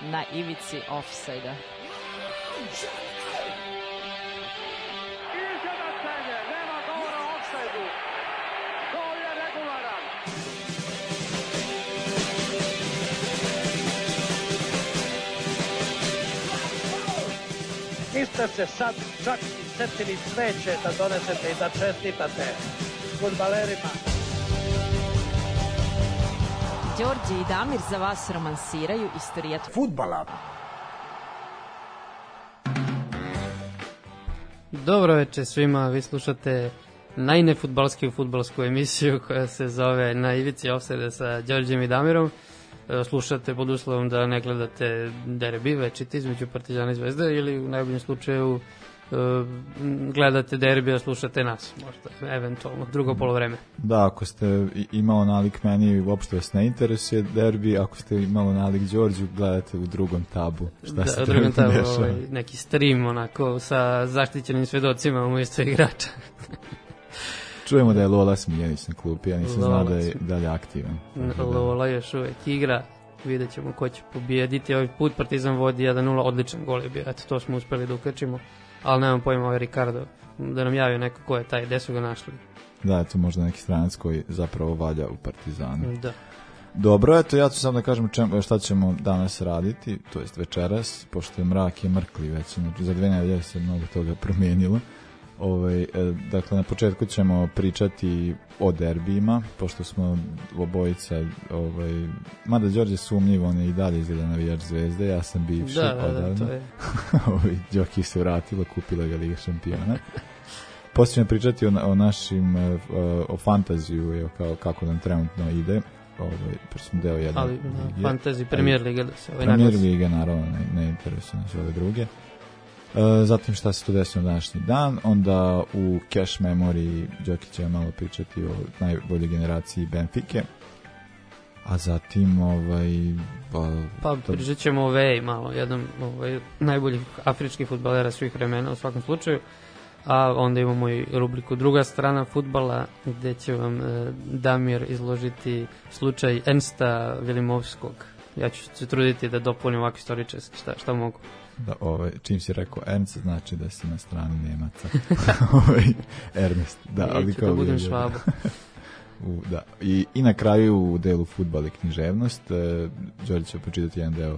na ivici ofsajda. Izjednačenje, nema govora o ofsajdu. Gol je regularan. Niste se sad čak i setili cveće da donesete i da čestitate fudbalerima. Đorđe i Damir za vas romansiraju istorijat Fudbala. Dobro večer svima, vi slušate najnefudbalskiju fudbalsku emisiju koja se zove Na ivici ofsajda sa Đorđem i Damirom. Slušate pod uslovom da ne gledate derbi večiti između Partizana i Zvezde ili u najboljem slučaju gledate derbi, a slušate nas, možda, eventualno, drugo polovreme. Da, ako ste imalo nalik meni, uopšte vas ne interesuje derbi, ako ste imalo nalik Đorđu, gledate u drugom tabu. Šta se drugom tabu, neki stream, onako, sa zaštićenim svedocima umjesto igrača. Čujemo da je Lola Smiljanić na klupi, ja nisam znao da je dalje aktivan. Lola još uvek igra, vidjet ćemo ko će pobijediti. Ovaj put Partizan vodi 1-0, odličan gol je bio, eto, to smo uspeli da ukačimo. Ali nemam pojma ovaj Ricardo, da nam javio neko ko je taj, gde su ga našli. Da, eto možda neki stranac koji zapravo valja u Partizanu. Da. Dobro, eto ja ću sam da kažem šta ćemo danas raditi, to jest večeras, pošto je mrak je mrkli već, za 2 nedelje se mnogo toga promijenilo. Dakle, na početku ćemo pričati o derbijima, pošto smo obojica, mada Đorđe sumnjiv, on je i dalje izgleda navijač Zvezde, ja sam bivši odavno. Da, to je. Đoki se vratila, kupila ga Liga šampiona. Poslije ćemo pričati o našim, o fantaziju, kako nam trenutno ide, pošto smo deo jedne lige. Ali fantaziji, Premier Liga da se Premier Liga, naravno, ne interesuje nas ove druge. Zatim šta se to desilo na današnji dan, onda u Cash Memory Đoki će malo pričati o najboljoj generaciji Benfike, a zatim pričat ćemo o Veji malo, jednom najboljih afričkih fudbalera svih vremena u svakom slučaju, a onda imamo i rubriku Druga strana fudbala gde će vam Damir izložiti slučaj Ernsta Vilimovskog. Ja ću se truditi da dopunim ovako istoričarski šta mogu. Da, čim si rekao Ernst, znači da si na strani Nemaca. Ernest. Da, neću da budem Švabo. Da. I na kraju u delu fudbal i književnost, Đorđe će počitati jedan deo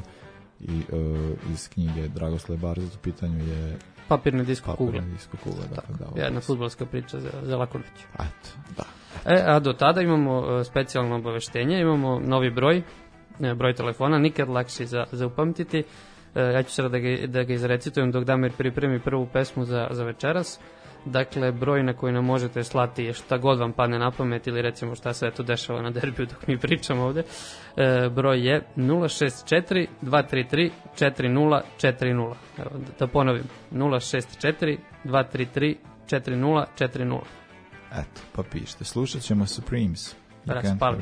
iz knjige Dragoslava Barza, u pitanju je Papirna disko kugla. Jedna fudbalska priča za laku noć. Eto, da. A do tada imamo specijalno obaveštenje, imamo novi broj telefona, nikad lakši za upamtiti. Ja ću sada da ga izrecitujem dok Damir pripremi prvu pesmu za večeras. Dakle, broj na koji nam možete slati je šta god vam padne na pamet ili recimo šta se tu dešava na derbiju dok mi pričamo ovde. Broj je 064 233 4040. Evo, da ponovim, 064 233 4040. Eto, pa pišite. Slušat ćemo Supremes. Raspali.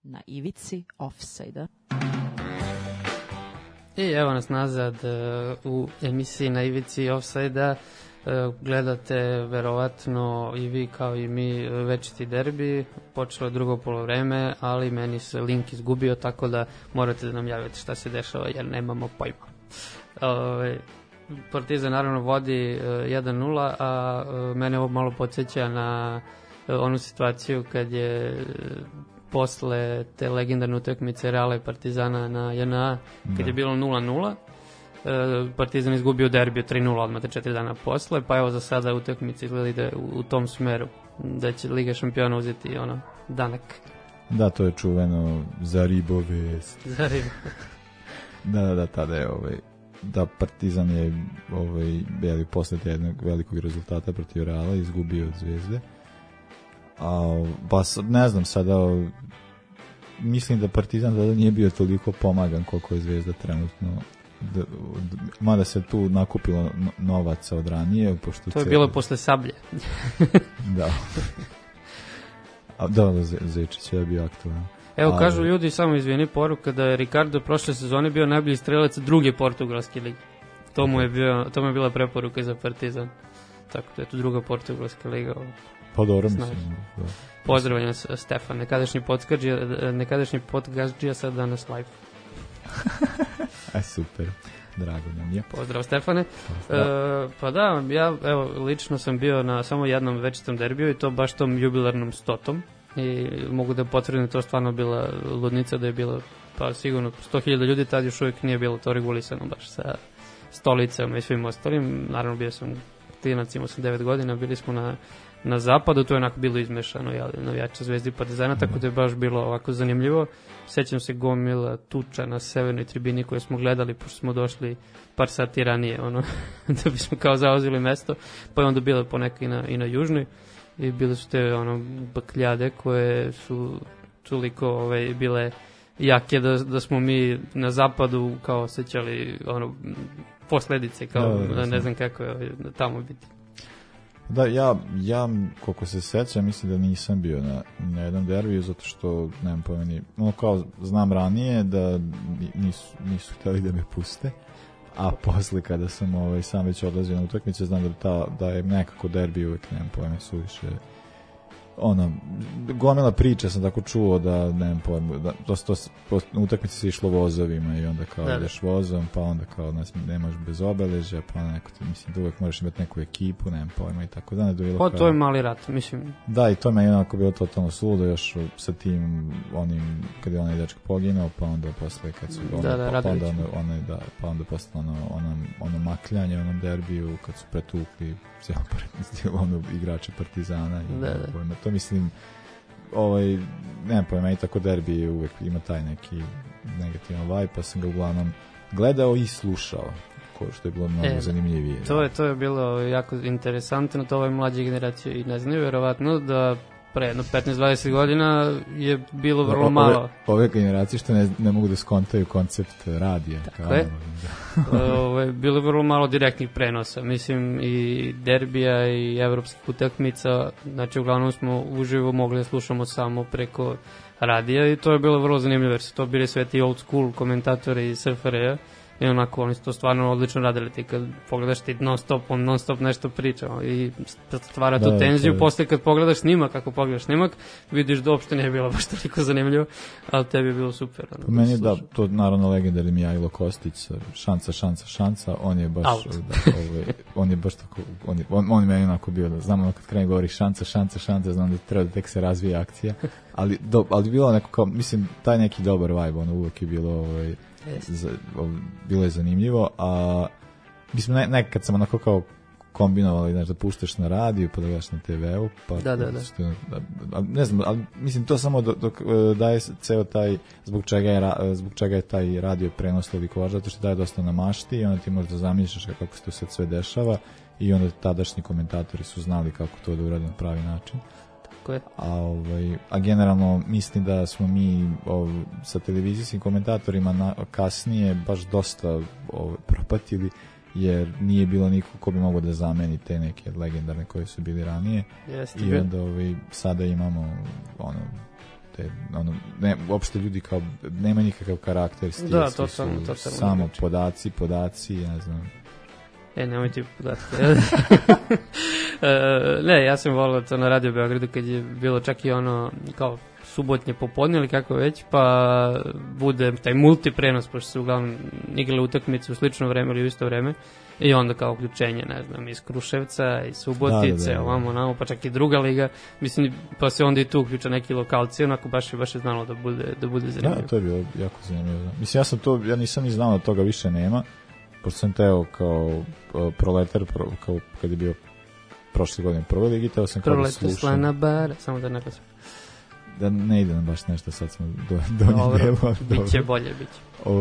na ivici ofsajda. I evo nas nazad u emisiji na ivici ofsajda. Gledate verovatno i vi kao i mi večiti derbi. Počelo je drugo polovreme, ali meni se link izgubio, tako da morate da nam javite šta se dešava jer nemamo pojma. Partizan naravno vodi 1-0, a mene ovo malo podsjeća na onu situaciju kad je posle te legendarne utakmice Reala i Partizana na JNA, kad je bilo 0-0, Partizan izgubio derbiju 3-0 odmah 4 dana posle, pa evo za sada utakmica izgleda ide u tom smeru, da će Liga šampiona uzeti danak. Da, to je čuveno za ribovest. Za ribo. Da, tada je da Partizan je posle jednog velikog rezultata protiv Reala izgubio od Zvezde. Pa ne znam sada, mislim da Partizan tada nije bio toliko pomagan koliko je Zvezda trenutno, mada se tu nakupilo novaca od ranije, pošto to je bilo posle Sablje. Da. Da, Zečić je bio aktualan. Evo, kažu ljudi, samo izvini, poruka da je Ricardo prošle sezone bio najbolji strelac druge portugalske lige. To mu je bila preporuka za Partizan. Tako da je tu druga portugalska liga. Pa dobro, mislim. Pozdravljam Stefan, nekadašnji podgazdžija, sad danas live. Super, drago nam je. Pozdrav Stefane. Pa da, ja lično sam bio na samo jednom večitom derbiju i to baš tom jubilarnom 100-tom. I mogu da potvrdim, to stvarno bila ludnica, da je bilo pa sigurno 100.000 ljudi, tad još uvijek nije bilo to regulisano baš sa stolicama i svim ostalim. Naravno bio sam klinac, imao sam 9 godina, bili smo na zapadu, to je onako bilo izmešano, navijača Zvezdi i Partizana, tako da je baš bilo ovako zanimljivo. Sećam se gomila tuča na severnoj tribini koje smo gledali, pošto smo došli par sati ranije, da bismo kao zauzeli mesto, pa je onda bilo ponekad i na južnoj. I bile su te bakljade koje su toliko bile jake da smo mi na zapadu kao osjećali posledice, kao ne znam kako je tamo biti. Da, ja koliko se sećam, mislim da nisam bio na jednom derbiju, zato što nemam pojma, kao znam ranije da nisu hteli da me puste. A posle kada sam sam već odlazio na utakmice, znam da je nekako derbi uvek, nemam pojma, suviše gomila priča sam tako čuo da nemam pojma, da na utakmice se išlo vozovima i onda kao ideš vozom, pa onda kao ne možeš bez obeležja, pa neko ti, mislim da uvek moraš imati neku ekipu, nemam pojma i tako da. To je mali rat, mislim. Da, i to me je onako bilo totalno suludo još sa tim kad je onaj dečko poginao, pa onda posle kad su pa onda posle ono makljanje, onom derbiju kad su pretukli igrače Partizana i pojma. To mislim, nemam pojma, i tako derbi uvek ima taj neki negativan vibe, pa sam ga uglavnom gledao i slušao, što je bilo mnogo zanimljivije. To je bilo jako interesantno, to ovoj mlađe generacije i ne znaju, verovatno da pre 15-20 godina je bilo vrlo malo. Ove generacije što ne mogu da skontaju koncept radija. Tako je. Bilo je vrlo malo direktnih prenosa. Mislim i derbija i evropskih utakmica. Znači uglavnom smo uživo mogli da slušamo samo preko radija i to je bilo vrlo zanimljivo jer su to bili sve ti old school komentatori iz SFRJ. I onako, oni su to stvarno odlično radili. Ti kad pogledaš ti non stop nešto pričao i stvara tu tenziju. Posle kad pogledaš snimak, ako pogledaš snimak, vidiš da uopšte nije bilo baš toliko zanimljivo, ali tebi je bilo super. Po meni je to naravno legendarni Mijajlo Kostić, šanca, on je baš on je baš tako, on je meni onako bio, da znam kad kraj govori šanca, znam da treba da tek se razvije akcija, ali bilo neko kao, mislim, taj neki dobar vibe, uvek je bilo bilo je zanimljivo, a mislim nekad sam onako kao kombinovali, da puštaš na radiju pa da gledaš na TV-u, pa ne znam, ali mislim to samo dok daje ceo taj zbog čega je taj radio prenos toliko važan, zato što daje dosta na mašti i onda ti možda zamišljaš kako se to sve dešava i onda tadašnji komentatori su znali kako to da urade na pravi način. A generalno mislim da smo mi sa televizijskim komentatorima kasnije baš dosta propatili, jer nije bilo niko ko bi mogao da zameni te neke legendarne koje su bili ranije. I onda sada imamo uopšte ljudi kao, nema nikakav karakter, stil, Da, svi su samo podaci, ne znam. Nemoj ti podatke. Ne, ja sam volao to na Radio Beogradu kad je bilo čak i ono kao subotnje popodne ili kako već, pa bude taj multiprenos, pošto se uglavnom igrale utakmice u slično vreme ili u isto vreme, i onda kao uključenje, ne znam, iz Kruševca, iz Subotice, ovamo, namo, pa čak i druga liga, mislim, pa se onda i tu uključa neki lokalci, onako baš je znalo da bude zanimljivo. Da, to je bilo jako zanimljivo. Mislim, ja nisam ni znao da toga više nema, pošto sam teo kao proletar, kao kad je bio prošle godine prve ligi, teo sam kao da slušam. Proletar slana bara, samo da naglasim. Da ne ide nam baš nešto, sad smo donji delo. Biće bolje, biće.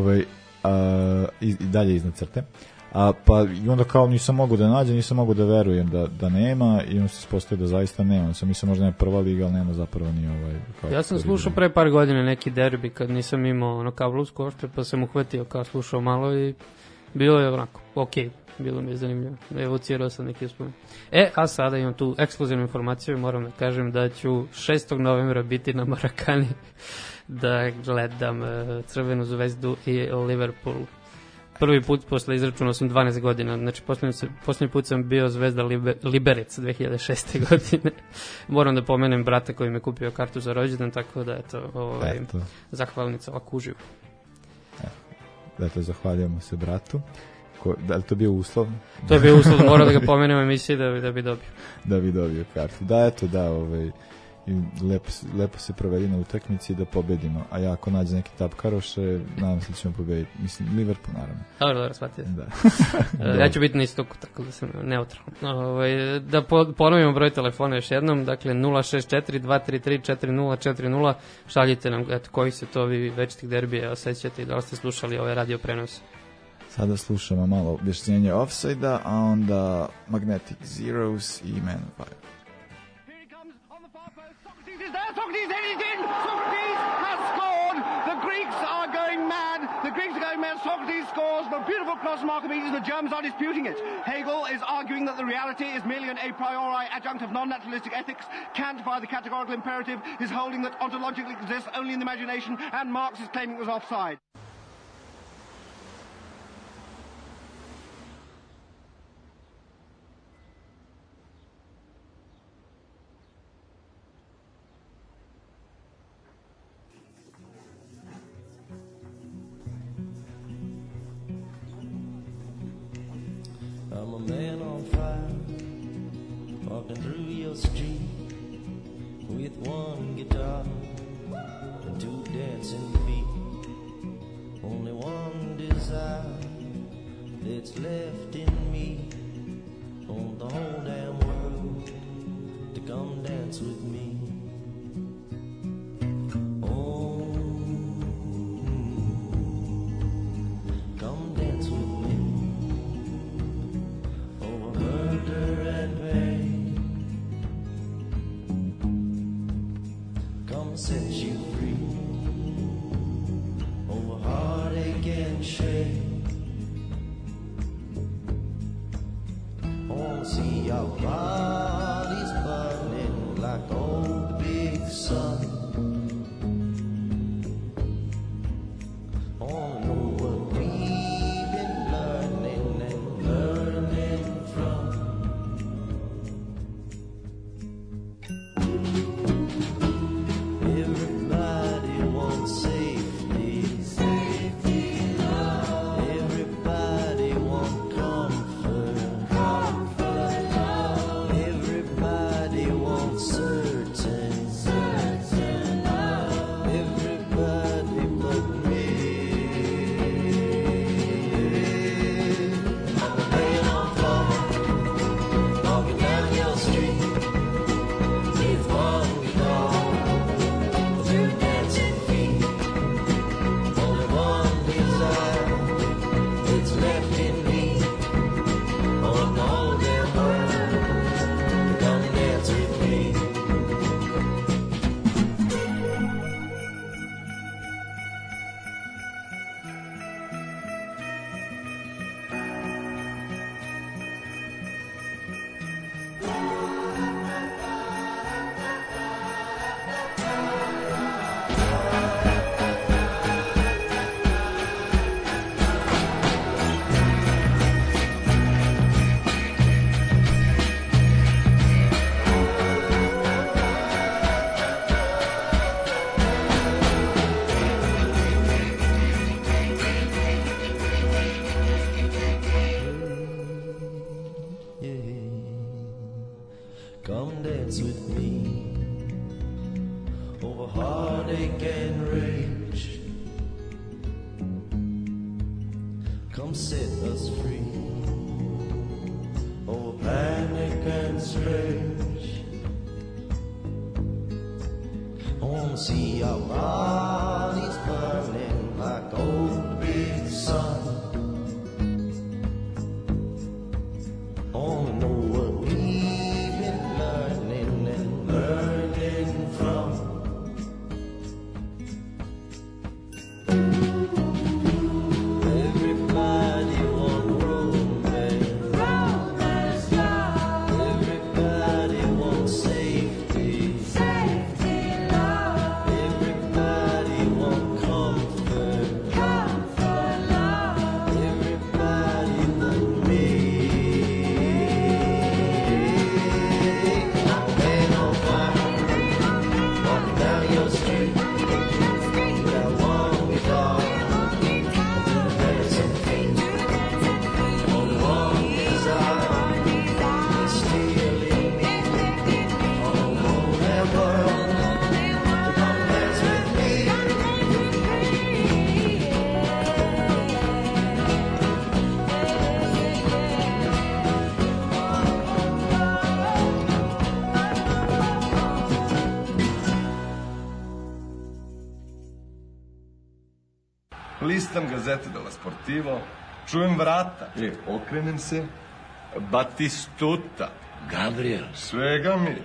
I dalje iznad crte. Pa i onda kao nisam mogu da nađem, nisam mogu da verujem da nema, i on se ispostavio da zaista nema. Mislim možda je prva liga, ali nema zapravo ni ovaj. Ja sam slušao pre par godina neki derbi kad nisam imao ono kablovsku ošte, pa sam uhvatio kao slušao malo i bilo je onako, okej, bilo mi je zanimljivo. Evocirao sam neki uspomenu. A sada imam tu ekskluzivnu informaciju, moram da kažem da ću 6. novembra biti na Marakani da gledam Crvenu zvezdu i Liverpool. Prvi put posle izračunao sam 12 godina, znači poslednji put sam bio Zvezda Liberec 2006. godine. Moram da pomenem brata koji mi je kupio kartu za rođendan, tako da eto. Zahvalnica ovako uživo. Dakle, zahvaljujemo se bratu. Da li to bio uslov? To je bio uslov, mora da ga pomenem u emisiji da bi dobio. Da bi dobio kartu. Da, eto, da, lepo se provedi na utakmici da pobedimo. A ja ako nađe neki tapkaroše, nadam se da ćemo pobediti. Mislim, Liverpool, naravno. Dobro, shvatio. Da. Ja ću biti na istoku, tako da sam neutralan. Da ponovimo broj telefona još jednom, dakle 064-233-4040, šaljite nam koji se to vi večitih derbija osjećate i da li ste slušali ove radio prenose. Sada slušamo malo objašnjenje Offside-a, a onda Magnetic Zeros i Man of Fire. Socrates headed in. Socrates has scored. The Greeks are going mad. Socrates scores. The beautiful cross from Archimedes. The Germans are disputing it. Hegel is arguing that the reality is merely an a priori adjunct of non-naturalistic ethics. Kant, by the categorical imperative, is holding that ontologically exists only in the imagination, and Marx is claiming it was offside. I'm a man on fire, walking through your street with one guitar and two dancing feet. Only one desire that's left in me, on the whole damn world to come dance with me. Come dance with me. Set you free over heartache and shame. I wanna see your bodies burning like old big sun. I wanna know what we've been learning and learning from. Everybody wants safety, love. Everybody wants comfort, love. heartache and rage. Come set us free. Oh, panic and strange. I wanna see our bodies burning like old big sun. I wanna know what we've been learning and learning from. Everybody want romance, everybody wants safety, love. Everybody want comfort, love. Everybody want me. I'm a man on fire, walking down your street. You got one guitar, dancing feet. Only one desire, is stealing me. Oh, that world, to come dance with me. Listam gazete dello Sportivo, čujem vrata, okrenem se, Batistuta, Gabriel. svega mi.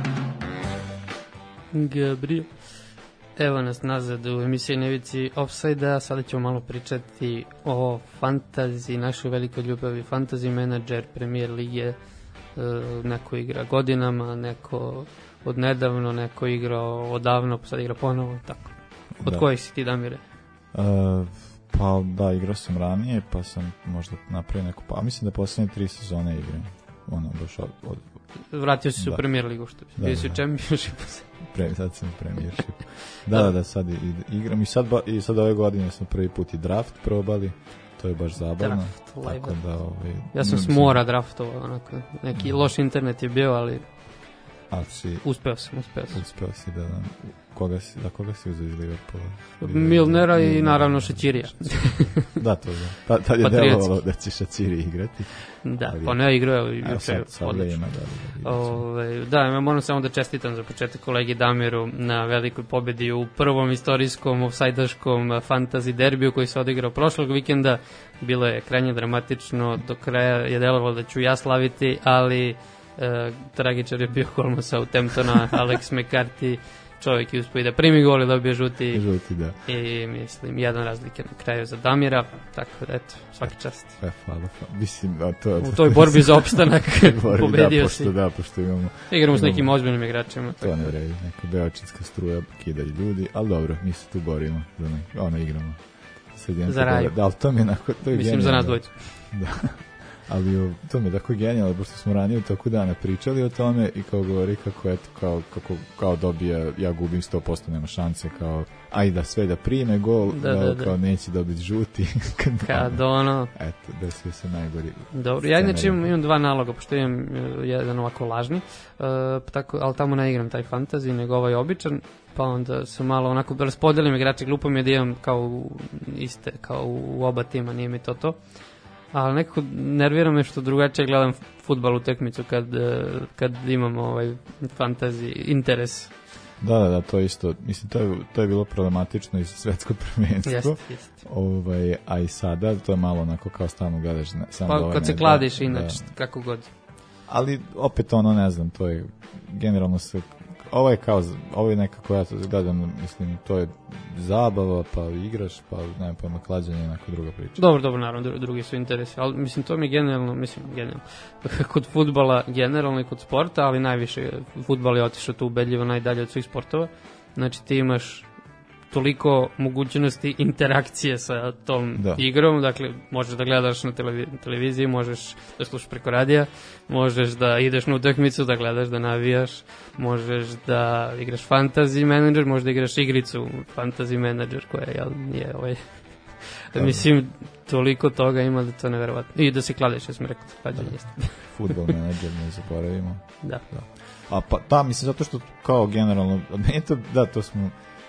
Gabriel. Evo nas nazad u emisiji Nevici Offside-a. Sada ćemo malo pričati o fantasy, našoj velikoj ljubavi. Fantasy menadžer Premier lige. Neko igra godinama, neko odnedavno, neko igrao odavno, pa sad igra ponovo. Tako. Od Da. kojih si ti, Damire? Pa da, igrao sam ranije, pa sam možda napravio neku, pa mislim da poslednje 3 sezone igram. Ono, baš od Vratio si se u Da. Premier ligu, što bi. Da, Bio si u da. Championshipu. sad sam u Premiershipu. Da, sad igram i sad ove godine smo prvi put i draft probali. To je baš zabavno. Draft, tako lajba. da, Ja sam s mora draftovao, onako, neki loš internet je bio, ali uspeo sam. Uspeo si da koga si uzeo iz Liverpoola? Milnera i naravno Šećirija. Da, to da. Tad je delovalo da će Šećiri igrati. Da, ali, pa ne igrao i juče sad odlično. ima, Da, ja moram samo da čestitam za početak kolegi Damiru na velikoj pobedi u prvom istorijskom ofsajdaškom fantasy derbiju koji se odigrao prošlog vikenda. Bilo je krajnje dramatično, do kraja je delovalo da ću ja slaviti, ali tragičar je bio gol Southamptona, Alex McCarthy, čovjek je uspio da primi gol i dobije žuti, da. I mislim, jedan razlike na kraju za Damira, tako da eto, svaka čast. Hvala. Mislim, u toj borbi za opstanak pobedio si. Pošto imamo... Igramo s nekim ozbiljnim igračima. To ne vredi, neka beočinska struja kidaju ljudi, ali dobro, mi se tu borimo, igramo. Za raju. Da, ali to mi je onako... Mislim, za nas dvojicu. Da. Ali to mi je tako genijalno, pošto smo ranije u toku dana pričali o tome i kao govori kako eto, kao dobija, ja gubim 100%, nema šanse, kao ajde sve da prime gol, kao neće dobiti žuti. Kad ono... Eto, desio se najgori. Dobro, ja inače imam 2 naloga, pošto imam jedan ovako lažni, tako, ali tamo ne igram taj fantasy, nego ovaj običan, pa onda se malo onako raspodelim igrače, glupo mi je da imam kao u oba tima, nije mi to. Ali nekako nervira me što drugačije gledam fudbal utakmicu kad imam ovaj fantasy interes. Da, to isto. Mislim, to je bilo problematično i za svetsko prvenstvo. Jeste. A i sada to je malo onako kao stalno gledaš. Pa kad se kladiš inače, kako god. Ali opet ne znam, to je generalno se... Ovo je nekako, ja to gledam, mislim, to je zabava, pa igraš, pa nema pojma, klađenje je neka druga priča. Dobro, naravno, drugi su interesi, ali mislim, to mi je generalno, kod fudbala generalno i kod sporta, ali najviše fudbal je otišao tu ubedljivo najdalje od svih sportova, znači ti imaš toliko mogućnosti interakcije sa tom igrom, dakle možeš da gledaš na televiziji, možeš da slušaš preko radija, možeš da ideš na utakmicu, da gledaš, da navijaš, možeš da igraš fantasy manager, možeš da igraš igricu fantasy manager koja je mislim, toliko toga ima da to neverovatno. I da se kladeš, ja sam rekao, klađenje jeste. Football manager, ne zaboravimo. Da. A pa, mislim, zato što kao generalno, to smo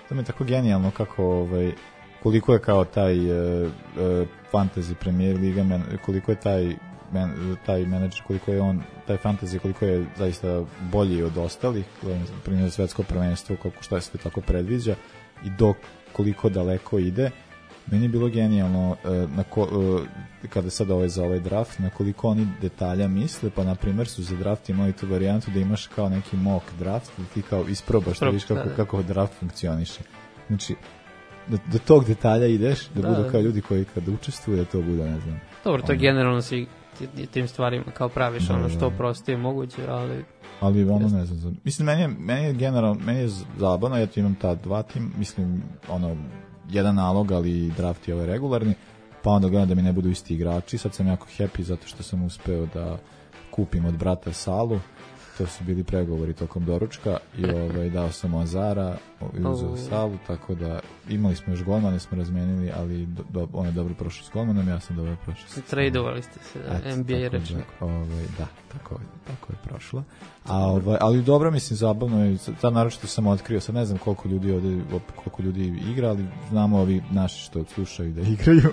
to mi je tako genijalno kako koliko je kao taj fantasy Premier Liga, koliko je taj menadžer, koliko je on, taj fantasy, koliko je zaista bolji od ostalih, primjer svetsko prvenstvo, koliko šta je sve tako predviđa i dok koliko daleko ide. Meni je bilo genijalno kada sad za ovaj draft, na koliko oni detalja misle, pa na primjer su za draft imali tu varijantu da imaš kao neki mock draft, da ti kao isprobaš da vidiš kako draft funkcioniše. Znači, do tog detalja ideš, da budu kao ljudi koji kad učestvuju, da to bude, ne znam. Dobro, to je generalno svi tim stvarima kao praviš što prostije moguće, ali ono ne znam. Mislim, meni je generalno, meni je zabavno, ja tu imam ta dva tim, mislim, jedan nalog, ali draft je ovaj regularni, pa onda gledam da mi ne budu isti igrači. Sad sam jako happy zato što sam uspeo da kupim od brata salu, to su bili pregovori tokom doručka i dao sam Azara i uzeo salu, tako da imali smo još golmane, smo razmenili, ali on je dobro prošao s golmanom, ja sam dobro prošao s tradovali ste se, NBA rečnik. Da, tako je prošlo. Ali dobro, mislim, zabavno je, sad naročito sam otkrio, sad ne znam koliko ljudi igra, ali znamo ovi naši što slušaju da igraju,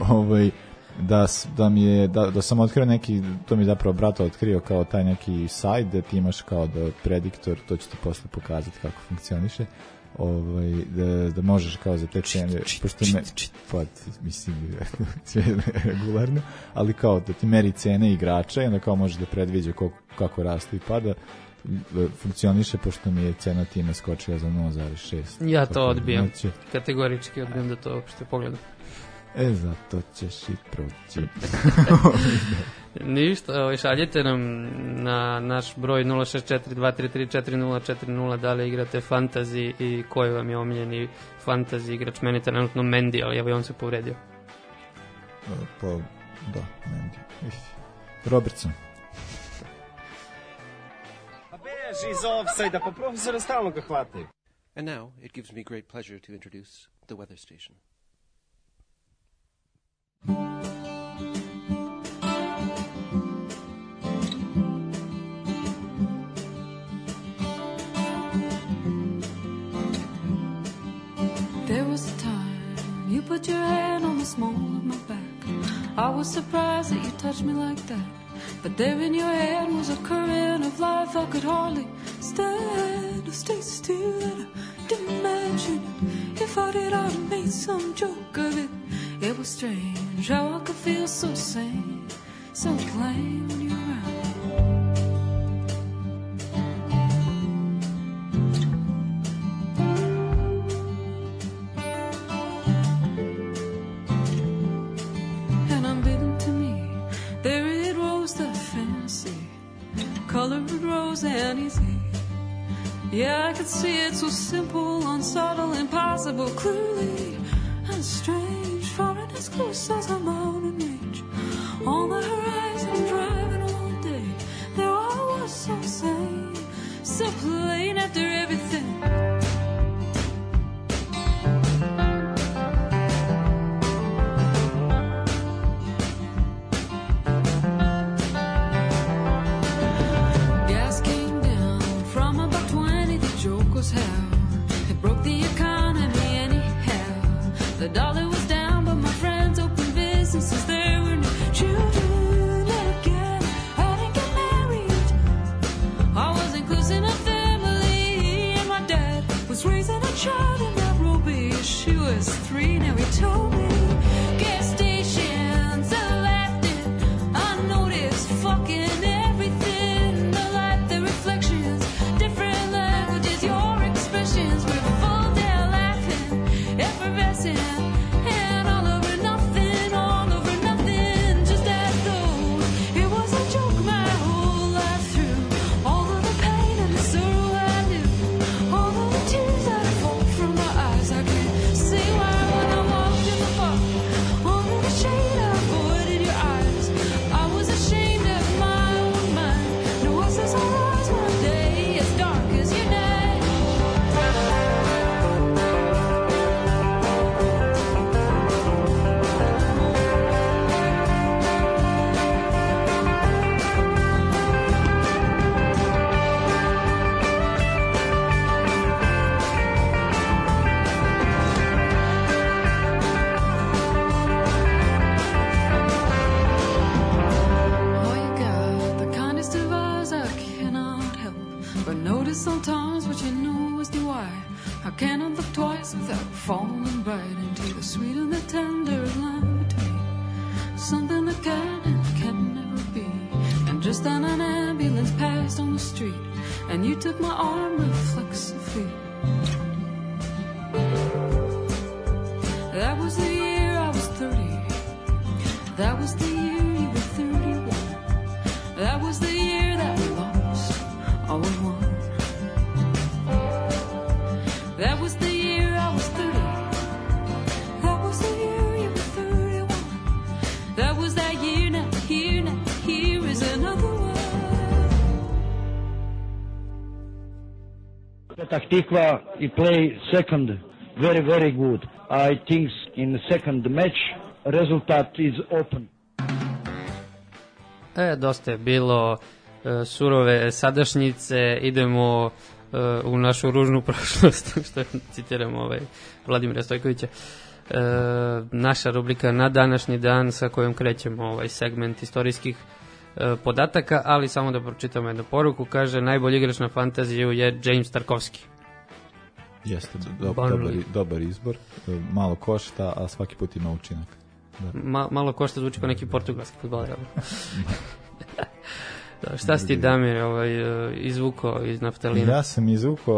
da sam otkrio neki, to mi zapravo brata otkrio kao taj neki sajt gde ti imaš kao da prediktor, to ću ti posle pokazati kako funkcioniše, da možeš kao za te cene, pošto mislim sve regularno, ali kao da ti meri cene igrača i onda kao možeš da predviđa kako raste i pada, funkcioniše pošto mi je cena tima skočila za 0,6. Ja to odbijam, kategorički odbijam da to uopšte pogledam. Zato ćeš i proći. Ništa, šaljite nam na naš broj 064-233-4040 da li igrate fantasy i koji vam je omiljeni fantasy igrač. Meni je trenutno Mendy, ali evo i on se povredio. Pa, da, Mendy. Robertson. Pa beži iz offside-a, pa profesora stalno ga hvataju. And now, it gives me great pleasure to introduce the weather station. There was a time you put your hand on the small of my back. I was surprised that you touched me like that. But there in your hand was a current of life I could hardly stand to stay still, and I didn't imagine it. If I did, I'd have made some joke of it. It was strange how I could feel so sane, so plain when you're around. And unbidden to me, there it rose the fantasy, colored rose and easy. Yeah, I could see it so simple, unsubtle, impossible, clearly and strange, far and as close as a mountain range. On the horizon, driving all day, there I was so sane, so plain after everything. Gas came down from about 20, the joke was how it broke the economy anyhow. The dollar was down, but my friends opened businesses. There were no children again. I didn't get married. I wasn't close in a family, and my dad was raising a child in Nairobi. She was 3, now he told me. Gas stations are laughing. I noticed fucking everything. The light, the reflections, different languages, your expressions were full. They're laughing, effervescent. falling right into the sweet and the tender line between something that can and can never be. And just then an ambulance passed on the street, and you took my arm reflexively. That was the year I was 30. That was the year you were 31. That was the year that we lost all we won. That was the year I was 30. That was the year you were 31. That was that year, now here is another one. Petah Tikva, he play second very, very good. I think in the second match, result is open. Dosta je bilo surove sadašnjice, idemo u našu ružnu prošlost, što citiram Vladimira Stojkovića. Naša rubrika na današnji dan sa kojom krećemo ovaj segment istorijskih podataka, ali samo da pročitamo jednu poruku. Kaže, najbolji igrač na fantaziju je James Tarkovski. Jeste, dobar izbor. Malo košta, a svaki put ima učinak. Da. Malo košta zvuči kao neki portugalski fudbaler. Da, šta si ti, Damir, izvukao iz naftalina? Ja sam izvukao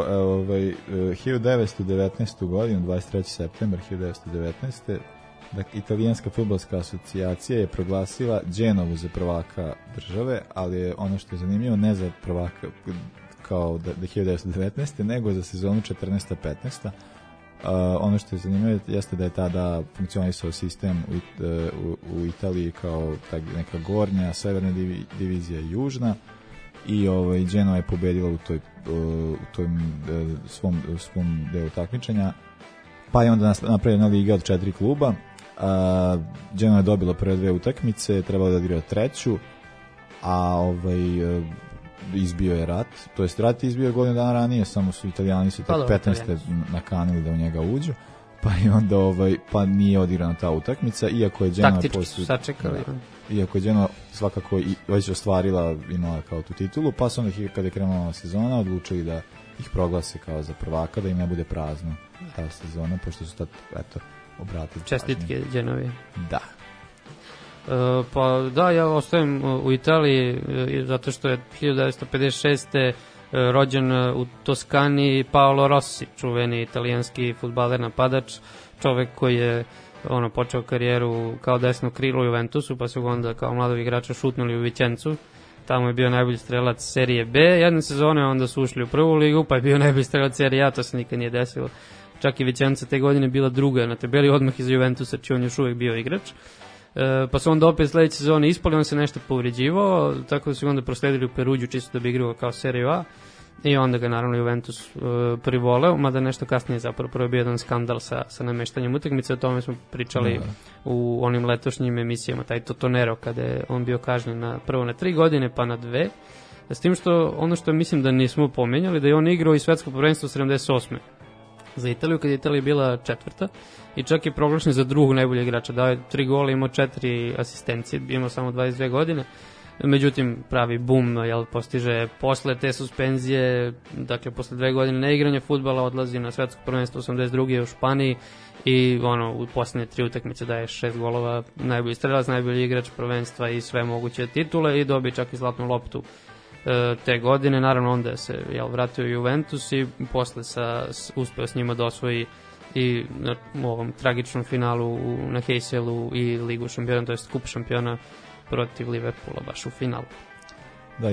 1919. godinu, 23. septembar 1919. Dakle, Italijanska fudbalska asocijacija je proglasila Genovu za prvaka države, ali je ono što je zanimljivo ne za prvaka kao da 1919. nego za sezonu 14-15. Ono što je zanimljivo jeste da je tada funkcionisao sistem u Italiji kao neka gornja, severna divizija i južna, i Genoa je pobedila u tom svom delu takmičenja, pa je onda napravljena liga od 4 kluba. Genoa je dobila prve 2 utakmice, trebalo da igra treću, a izbio je rat, to jest rat je izbio godinu dana ranije, samo su Italijani se tek 15. nakanili da u njega uđu, pa i onda pa nije odigrana ta utakmica, iako je Genoa taktički su sačekali. Iako je Genoa svakako već ostvarila, imala kao tu titulu, pa su onda kada je krenula sezona odlučili da ih proglase kao za prvaka, da im ne bude prazno ta sezona, pošto su tad obratili. Čestitke Genovi. Da. Pa da, ja ostajem u Italiji zato što je 1956. rođen u Toskani Paolo Rossi, čuveni italijanski fudbaler napadač, čovek koji je počeo karijeru kao desno krilo u Juventusu, pa su ga onda kao mladog igrača šutnuli u Vicencu. Tamo je bio najbolji strelac serije B jedne sezone, onda su ušli u prvu ligu, pa je bio najbolji strelac serije A, to se nikad nije desilo. Čak i Vicenca te godine bila druga na tabeli, odmah iza Juventusa, či on još uvek bio igrač. Pa su onda opet sledeće sezone ispali, on se nešto povređivao, tako da su onda prosledili u Peruđu čisto da bi igrao kao seriju A, i onda ga naravno Juventus privoleo, mada nešto kasnije zapravo prvo bio jedan skandal sa nameštanjem utakmice, o tome smo pričali u onim letošnjim emisijama, taj Totonero, kada je on bio kažnjen prvo na 3 godine pa na 2, s tim što ono što mislim da nismo pomenjali, da je on igrao i svetsko prvenstvo 78. za Italiju, kada je Italija bila četvrta, i čak je proglašen za drugog najboljeg igrača, dao je 3 gola, imao 4 asistencije, imao samo 22 godine, međutim pravi bum postiže posle te suspenzije, dakle posle 2 godine neigranja fudbala odlazi na svetsko prvenstvo 82. u Španiji i u poslednje 3 utakmice daje 6 golova, najbolji strelac, najbolji igrač prvenstva i sve moguće titule, i dobije čak i zlatnu loptu te godine. Naravno onda se vratio u Juventus i posle uspeo s njima da osvoji i u ovom tragičnom finalu na Heyselu i Ligu šampiona, to je kup šampiona protiv Liverpoola baš u finalu. Da,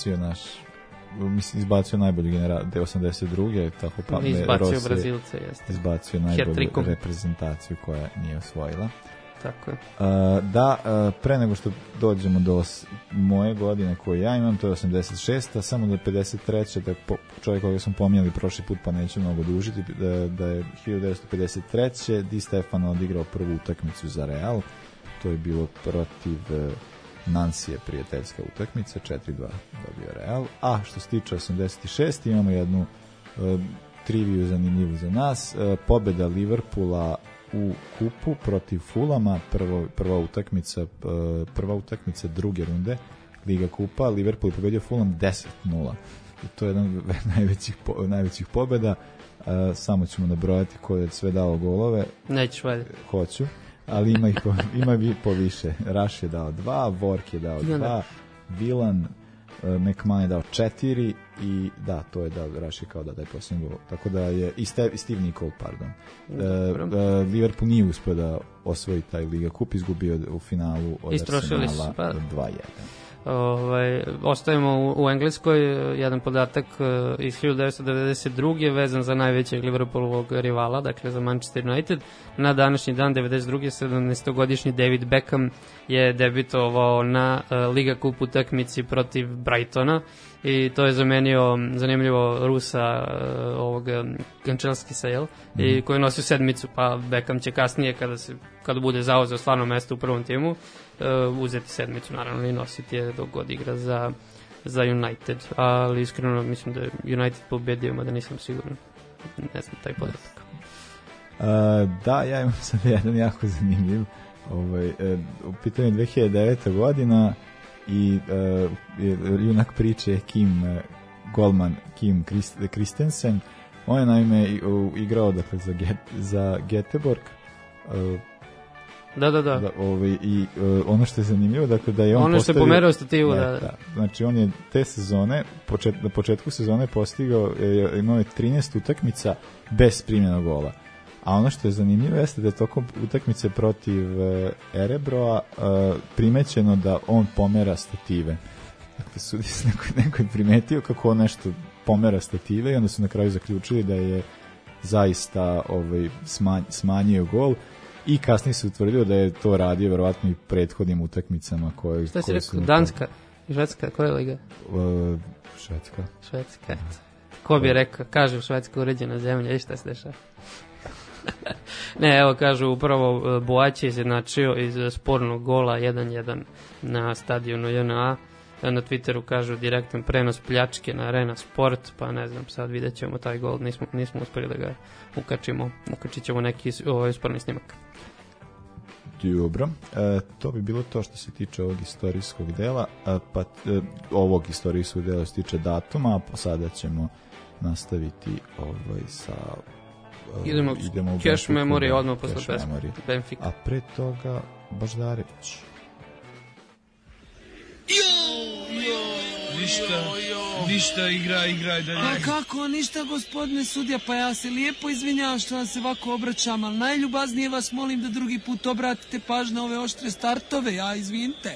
izbacio najbolji general 82. tako pa izbacio Brazilce, jeste. Izbacio najbolju reprezentaciju koja nije osvojila. Tako je. Pre nego što dođemo do moje godine koju ja imam, to je 86. Samo do 53. da čovjek koga smo pominjali prošli put, pa neću mnogo dužiti, da je 1953. Di Stefano odigrao prvu utakmicu za Real. To je bilo protiv Nansije, prijateljska utakmica, 4-2 dobio Real. A što se tiče 86. imamo jednu triviju zanimljivu za nas. Pobjeda Liverpoola u kupu protiv Fulama, prva utakmica druge runde Liga kupa. Liverpool je pobedio Fulham 10-0 i to je jedan od najvećih pobjeda. samo ćemo nabrojati ko je sve dao golove. Nećeš valjda. Hoću, ali ima bi po više. Raš je dao 2, Vork je dao 2, Vilan, McMahon je dao 4 i da, to je dao, Raš je kao da je posljednji gol. Tako da je, i Steve Nicol, pardon. Liverpool nije uspio da osvoji taj Liga Kup, izgubio u finalu od Arsenala 2-1. Ostajemo u Engleskoj, jedan podatak iz 1992. vezan za najvećeg Liverpoolovog rivala, dakle za Manchester United. Na današnji dan 92. 17-godišnji David Beckham je debitovao na Liga Kup utakmici protiv Brightona i to je zanimljivo Rusa ovog Gančelski sajel i koji nosi sedmicu, pa Beckham će kasnije kada bude zauzeo stvarno mesto u prvom timu uzeti sedmicu, naravno, i nositi je dok god igra za United, ali iskreno mislim da je United pobedio, mada nisam siguran, ne znam taj podatak. Da, ja imam sad jedan jako zanimljiv u pitanju 2009. godina i junak priče je golman Kim Christensen. On je naime igrao dakle, za Göteborg. Da. I ono što je zanimljivo, dakle da je on ono što je pomerao stativu, da. Znači on je te sezone, na početku sezone postigao, imao je 13 utakmica bez primljenog gola. A ono što je zanimljivo jeste da je tokom utakmice protiv Erebroa primećeno da on pomera stative. Dakle, neko je primetio kako on nešto pomera stative i onda su na kraju zaključili da je zaista smanjio gol. I kasnije se utvrdio da je to radio verovatno i prethodnim utakmicama koje... Šta si rekao? Danska? Švedska? Koja je liga? Švedska. Ko bi rekao? Kažu Švedska uređena zemlja i šta se dešava? Ne, evo kažu upravo Boać je izjednačio iz spornog gola 1-1 na stadionu JNA. Na Twitteru kažu direktan prenos pljačke na Arena Sport, pa ne znam, sad vidjet ćemo taj gol, nismo uspeli da ga ukačimo, ukačit ćemo neki usporni snimak. Dobro, to bi bilo to što se tiče ovog istorijskog dela, pa ovog istorijskog dela se tiče datuma, a sada ćemo nastaviti sa... Idemo u Cash Memory odmah posle pesme Benfica. A pre toga Baždarević. Ništa, igraj dalje. Pa kako, ništa gospodine sudija, pa ja se lijepo izvinjavam što vam se ovako obraćam, ali najljubaznije vas molim da drugi put obratite pažnju na ove oštre startove, ja izvinite.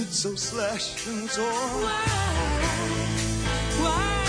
so slashed and torn. Why?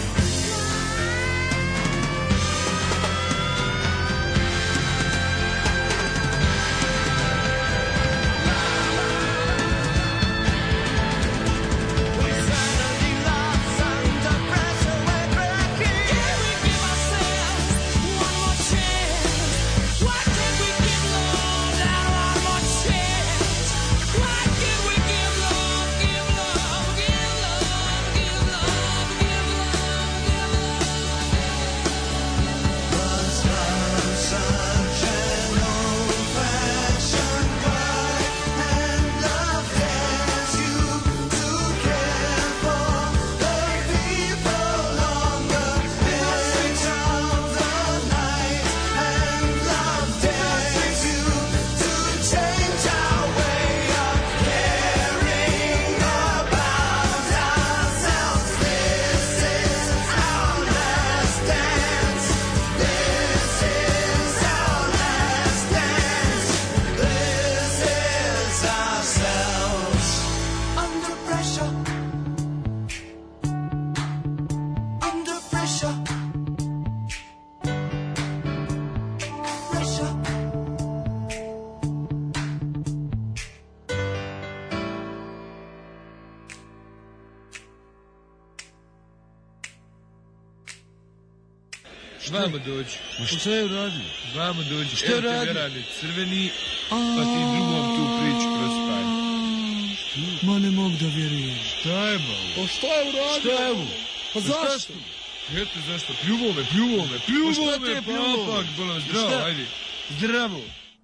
Vamo dođi. Ma šta je uradio? Vamo dođi. Šta je uradio? Crveni, pa ti drugom tu priču prospaj. Ma ne mogu da vjerujem. Šta je malo? Pa šta je uradio? Šta je ovo? Pa zašto? Eto zašto? Pljuvo me, papak, bolam, zdravo, ajde. Zdravo.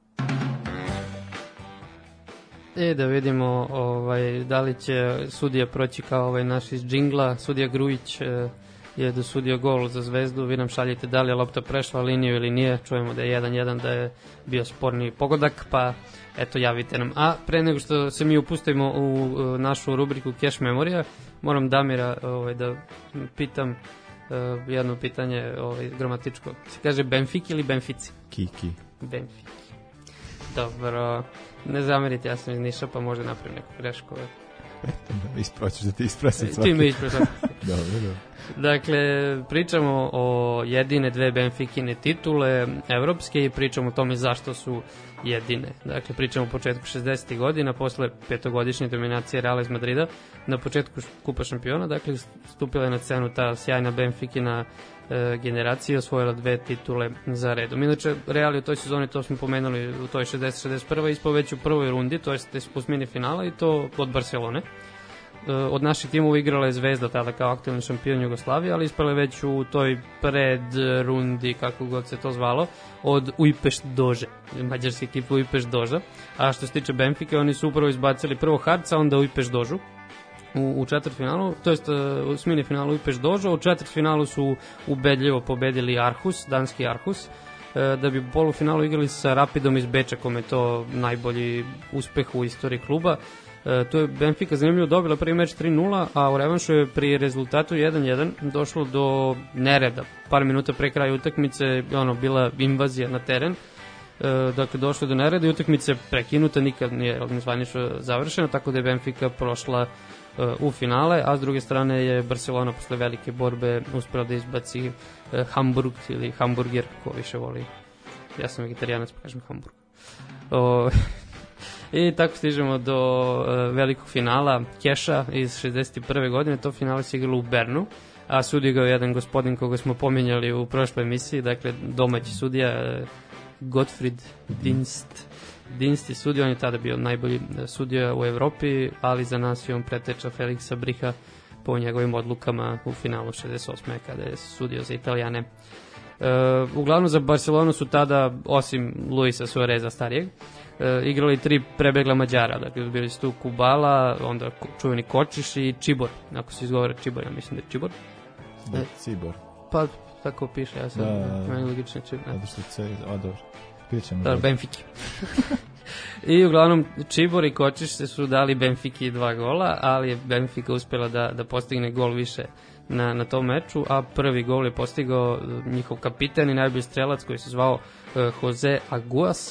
Da vidimo da li će sudija proći kao naš iz džingla. Sudija Grujić je dosudio gol za Zvezdu. Vi nam šaljite da li je lopta prešla liniju ili nije. Čujemo da je 1-1, da je bio sporni pogodak, pa eto javite nam. A pre nego što se mi upustimo u našu rubriku Cash Memorija, moram Damira da pitam jedno pitanje gramatičko. Se kaže Benfiki ili Benfici? Kiki. Benfiki. Dobro, ne zamerite, ja sam iz Niša, pa možda napravim neku grešku. Isproćeš da ti isprasam svaki. Ti me isprasam. Dobro. Dakle, pričamo o jedine dve Benfikine titule evropske i pričamo o tome zašto su jedine. Dakle, pričamo o početku 60. godina, posle petogodišnje dominacije Reala iz Madrida, na početku Kupa šampiona, dakle, stupila je na scenu ta sjajna Benfikina generacija, osvojila dve titule za redom. Inače, Real je u toj sezoni, to smo pomenuli, u toj 60-61. ispao već u prvoj rundi, to je osmini finala i to od Barcelone. Od naših timova igrala je Zvezda tada kao aktualni šampion Jugoslavije, ali ispala je već u toj predrundi, kako god se to zvalo, od Ujpešt Dože, mađarske ekipe Ujpešt Doža. A što se tiče Benfike, oni su upravo izbacili prvo Harca, onda Ujpešt Dožu u četvrtfinalu, to jest u osmini finalu Ujpešt Doža. U četvrtfinalu su ubedljivo pobedili Aarhus, danski Aarhus, da bi u polufinalu igrali sa Rapidom iz Beča, kome je to najbolji uspeh u istoriji kluba. Tu je Benfica zanimljivo dobila prvi meč 3-0, a u revanšu je pri rezultatu 1-1 došlo do nereda. Par minuta pre kraja utakmice bila invazija na teren, dakle došlo do nereda i utakmica prekinuta, nikad nije zvanično završena, tako da je Benfica prošla u finale, a s druge strane je Barcelona posle velike borbe uspela da izbaci Hamburg ili hamburger, ko više voli. Ja sam vegetarijanac, pa kažem Hamburg. I tako stižemo do velikog finala Keša iz 61. godine. To finale se igralo u Bernu, a sudio ga je jedan gospodin koga smo pominjali u prošloj emisiji, dakle domaći sudija Gottfried Dienst. Dienst je sudio, on je tada bio najbolji sudija u Evropi, ali za nas je on preteča Felixa Briha po njegovim odlukama u finalu 68. kada je sudio za Italijane. Uglavnom za Barcelonu su tada, osim Luisa Suareza starijeg, igrali tri prebegla Mađara, dakle bili su tu Kubala, onda čuveni Kočiš i Čibor, ako se izgovara Čibor, ja mislim da je Čibor. Cibor. Pa tako piše, ja sam meni logično Čibor. Dobro. Da, Benfiki. I uglavnom Čibor i Kočiš se su dali Benfiki 2 gola, ali je Benfica uspela da postigne gol više na tom meču, a prvi gol je postigao njihov kapitan i najbolji strelac koji se zvao Jose Aguas.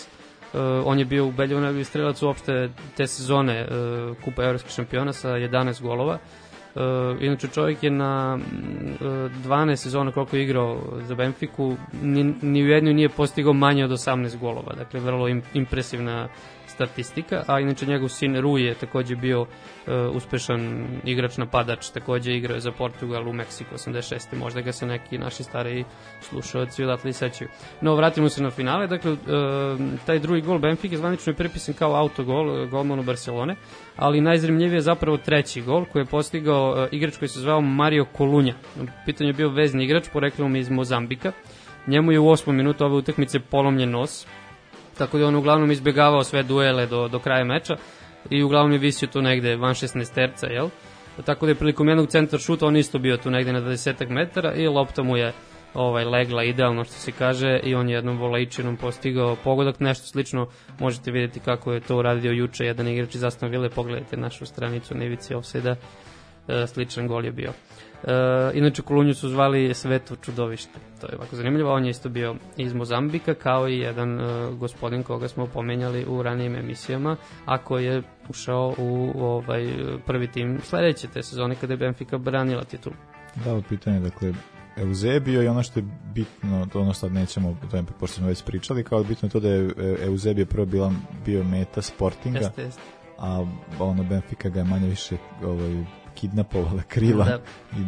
On je bio ubedljivo najbolji strelac uopšte te sezone Kupa evropskih šampiona sa 11 golova. Inače čovjek je na 12 sezona koliko je igrao za Benfiku ni u jednoj nije postigao manje od 18 golova, dakle vrlo impresivna statistika, a inače njegov sin Rui je takođe bio uspešan igrač napadač, takođe igrao je za Portugal u Meksiku 86. Možda ga se neki naši stariji slušalci odatle sećaju. No, vratimo se na finale, dakle taj drugi gol Benfike zvanično je prepisan kao autogol golmanu Barcelone, ali najzanimljiviji je zapravo treći gol koji je postigao igrač koji se zvao Mario Colunha. U pitanju je bio vezni igrač, poreklom iz Mozambika. Njemu je u 8. minutu ove utakmice polomljen nos, tako da on uglavnom izbjegavao sve duele do kraja meča i uglavnom je visio tu negde van 16 terca, jel? Tako da je prilikom jednog centar šuta on isto bio tu negde na 20 metara i lopta mu je legla idealno što se kaže i on je jednom volejčinom postigao pogodak, nešto slično možete vidjeti kako je to uradio juče jedan igrač iz Aston Ville, pogledajte našu stranicu na ivici ofsajda, sličan gol je bio. Inače Colunhu su zvali Sveto čudovište, to je ovako zanimljivo, on je isto bio iz Mozambika kao i jedan gospodin koga smo pomenjali u ranijim emisijama, a koji je ušao u prvi tim sledeće te sezone kada je Benfica branila titulu. Da, u pitanje, dakle Eusebio i ono što je bitno, ono sad nećemo, pošto smo već pričali, kao bitno je to da je Eusebio prvo bio meta Sportinga, a ono Benfica ga je manje više kidnapovala krila i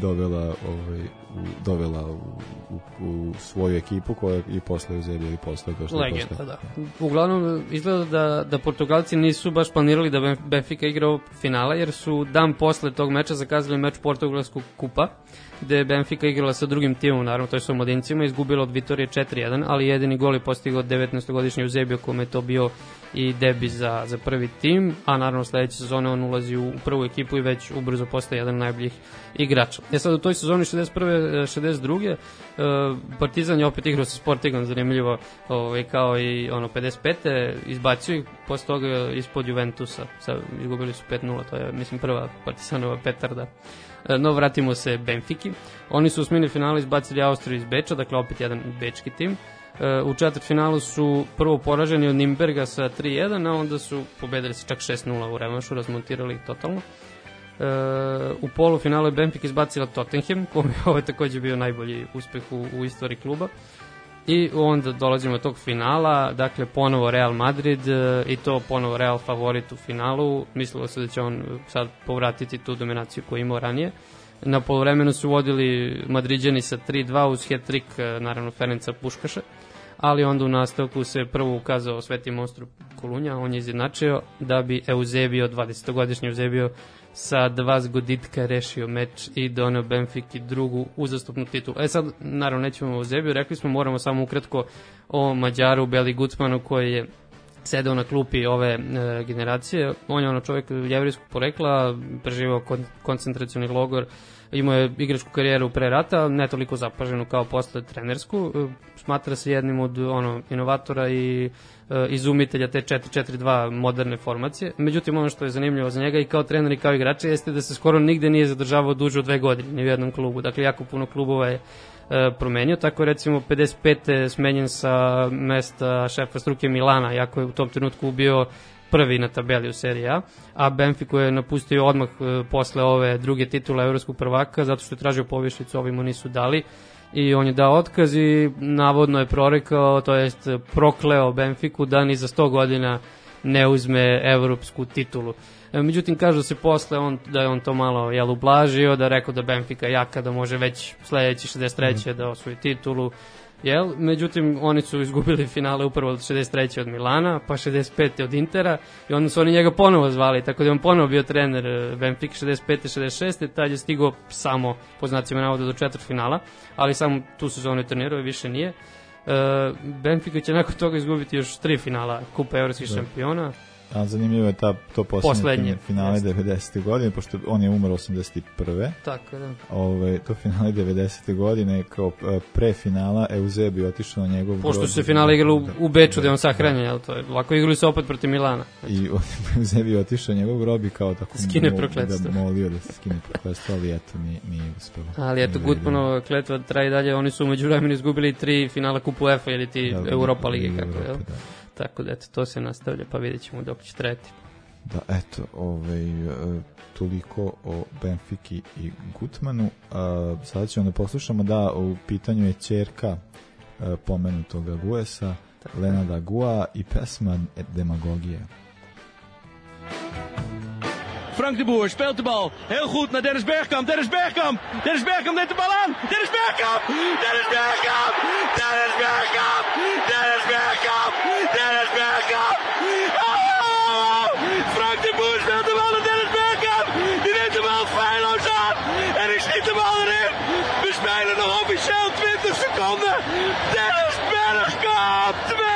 dovela u svoju ekipu koja i posle Eusebio i posle to što je posle. Legenda, da. Uglavnom izgleda da Portugalci nisu baš planirali da Benfica igrao finala, jer su dan posle tog meča zakazali meč Portugalskog kupa, gde je Benfica igrala sa drugim timom, naravno, to je sa omladincima, izgubila od Vitorije 4-1, ali jedini gol je postigao 19-godišnji Eusebio, kome je to bio i debi za prvi tim, a naravno sledeće sezone on ulazi u prvu ekipu i već ubrzo postaje jedan od najboljih igrača. Sad u toj sezoni 61. 62. Partizan je opet igrao sa Sportingom, zanimljivo, kao i 55. izbacio ih, posle toga ispod Juventusa, izgubili su 5-0, to je mislim prva Partizanova petarda. No, vratimo se Benfiki. Oni su u osmini finala izbacili Austriju iz Beča, dakle opet jedan bečki tim. U četvrtfinalu su prvo poraženi od Nimberga sa 3-1, a onda su pobedili se čak 6-0 u revanšu, razmontirali ih totalno. U polufinalu je Benfica izbacila Tottenham, kome je ovo takođe bio najbolji uspeh u istoriji kluba. I onda dolazimo do tog finala, dakle ponovo Real Madrid i to ponovo Real favorit u finalu. Mislilo se da će on sad povratiti tu dominaciju koju imao ranije. Na poluvremenu su vodili Madriđani sa 3-2 uz hat-trick, naravno, Ferenca Puškaša, ali onda u nastavku se prvo ukazao sveti monstru Colunha, on je izjednačio da bi Eusebio, 20-godišnji Eusebio, sa 2 zgoditka rešio meč i doneo Benfiki drugu uzastopnu titulu. Sad, naravno, nećemo o Eusebiju, rekli smo, moramo samo ukratko o Mađaru Beli Gucmanu koji je sedeo na klupi ove generacije. On je čovjek jevrijskog porekla, preživao koncentracioni logor, imao je igračku karijeru pre rata, ne toliko zapaženu kao posle trenersku. Smatra se jednim od inovatora i izumitelja te 4-4-2 moderne formacije. Međutim, ono što je zanimljivo za njega i kao trener i kao igrača jeste da se skoro nigde nije zadržavao duže od 2 godine, ni u jednom klubu. Dakle, jako puno klubova je promenio, tako recimo 55. smenjen sa mesta šefa struke Milana, iako je u tom trenutku bio prvi na tabeli u seriji A, a Benfiku je napustio odmah posle ove druge titule evropskog prvaka, zato što je tražio povišicu, ovi mu nisu dali i on je dao otkaz i navodno je prorekao, to jest prokleo Benfiku da ni za 100 godina ne uzme evropsku titulu. Međutim, kažu se posle da je on to malo ublažio, da je rekao da Benfica jaka, da može već sledeći 63. da osvoji titulu. Međutim, oni su izgubili finale upravo od 63. od Milana, pa 65. od Intera i onda su oni njega ponovo zvali, tako da je on ponovo bio trener Benfica 65. 66. Tad je stigao samo, po znacima navoda, do četvrtfinala, ali samo tu sezonu je trenirao i više nije. Benfica će nakon toga izgubiti još 3 finala Kupa evropskih šampiona. A zanimljivo je to poslednje finale 90. godine, pošto on je umar 81. Tako, da. To finale 90. godine, kao pre finala, Eusebio otišao na njegov grob. Pošto su se finale igrali u Beču, da je on sahranjen, jel to je? Lako igrali se opet protiv Milana. I Eusebio otišao na njegov grob i kao tako skine prokletstvo. Da molio da se skine prokletstvo, ali eto, nije uspelo. Ali eto, Gutmanova kletva traje dalje, oni su umeđu vremenu izgubili 3 finala Kupu UEFA ili ti Europa lige, kako je, jel? Tako da, eto, to se nastavlja, pa vidjet ćemo dok će treti. Da, eto, toliko o Benfiki i Gutmanu. Sada ćemo da poslušamo da u pitanju je ćerka pomenutoga Guesa, Lenada Gua i pesma Demagogije. Frank de Boer speelt de bal. Heel goed naar Dennis Bergkamp. Dennis Bergkamp. Dennis Bergkamp neemt de bal aan. Dennis Bergkamp. Dennis Bergkamp. Dennis Bergkamp. Dennis Bergkamp. Dennis Bergkamp. Oh! Frank de Boer speelt de bal naar Dennis Bergkamp. Die neemt de bal feilloos aan. En ik schiet de bal erin. We spelen nog officieel 20 seconden. Dennis Bergkamp. 2-1.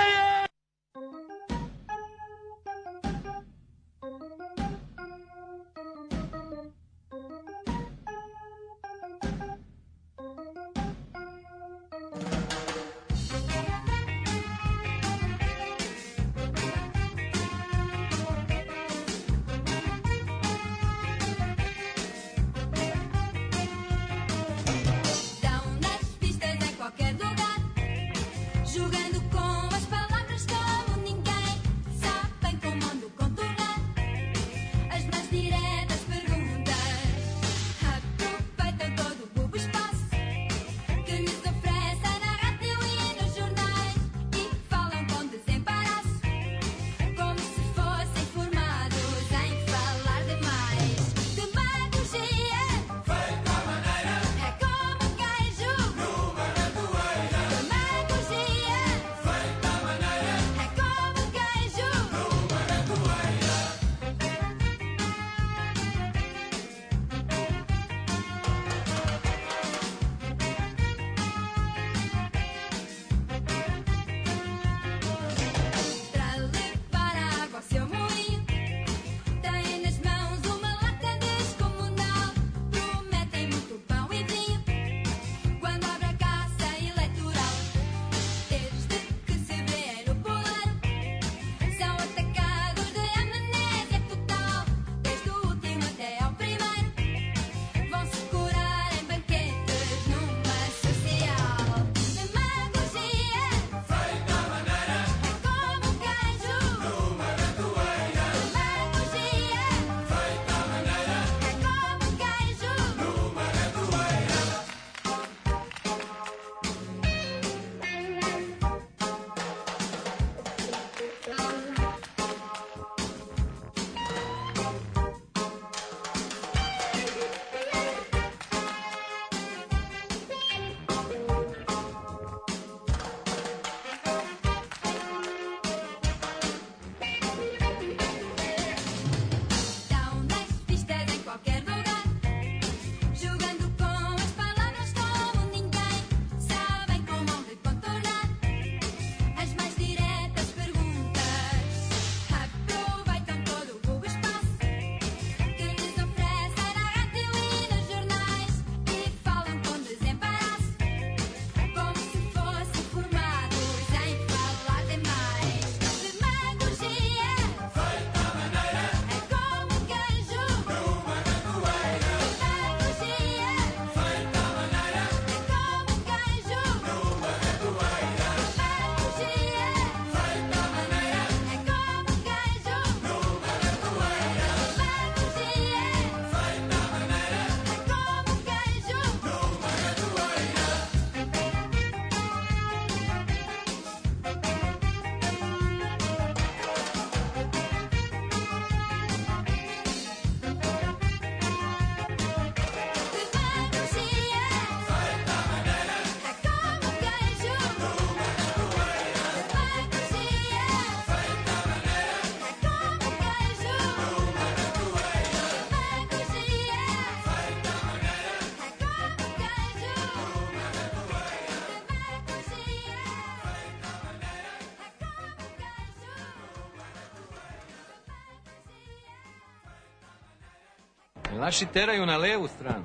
Naši teraju na levu stranu.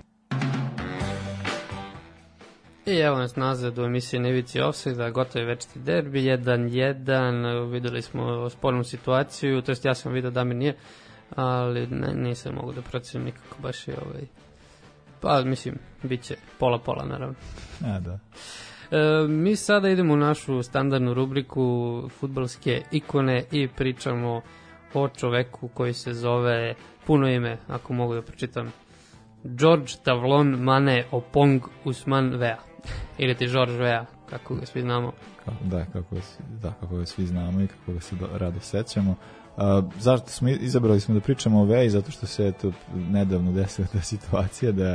I evo nas nazad u emisiji Nevici Offside, gotovo je večiti derbi, 1-1, videli smo spornu situaciju, to jest ja sam vidio da mi nije, ali nisam mogu da procenim nikako baš i pa mislim, bit će pola-pola naravno. Da. Mi sada idemo u našu standardnu rubriku fudbalske ikone i pričamo o čoveku koji se zove, puno ime, ako mogu da pročitam, George Tavlon Mane Opong Usman Vea. Ili ti George Vea, kako ga svi znamo. Kako ga svi znamo i kako ga se rado sećamo. Zašto smo izabrali da pričamo o Veji? Zato što se nedavno desila ta situacija da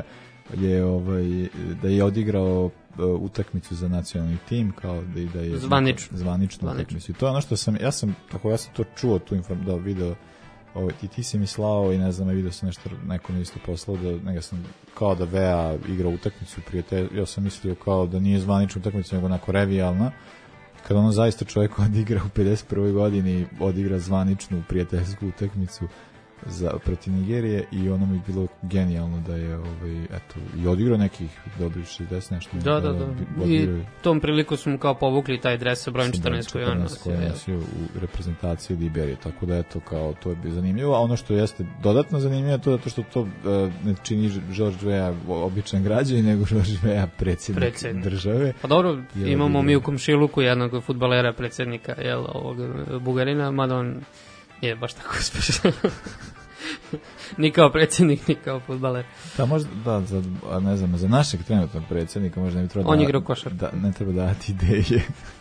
je odigrao utakmicu za nacionalni tim, kao da je zvaničnu utakmicu. I to je ono što ja sam to čuo, video, ti si mi slao i ne znam, video sam nešto, neko mi isto poslao kao da Vea igra utakmicu prijatelj, ja sam mislio kao da nije zvanična utakmica, nego onako revijalna, kada ono zaista čovjek odigra u 51. godini, odigra zvaničnu prijateljsku utakmicu protiv Nigerije i ono mi je bilo genijalno da je i odigrao nekih dobrih 60 nešto. Da. I tom priliku smo kao povukli taj dres sa brojem 14 koji on nosio u reprezentaciji Liberije, tako da eto, kao to je bilo zanimljivo, a ono što jeste dodatno zanimljivo je to zato što to ne čini George Weah običan građanin, nego George Weah predsjednik države. Pa dobro, imamo mi u komšiluku jednog fudbalera predsjednika, ovog Bugarina, mada on je baš tako uspešan. Ni kao predsjednik, ni kao fudbaler. Da, možda, ne znam, za našeg trenutnog predsjednika možda ne bi trebalo on igra košar. Ne treba dati ideje.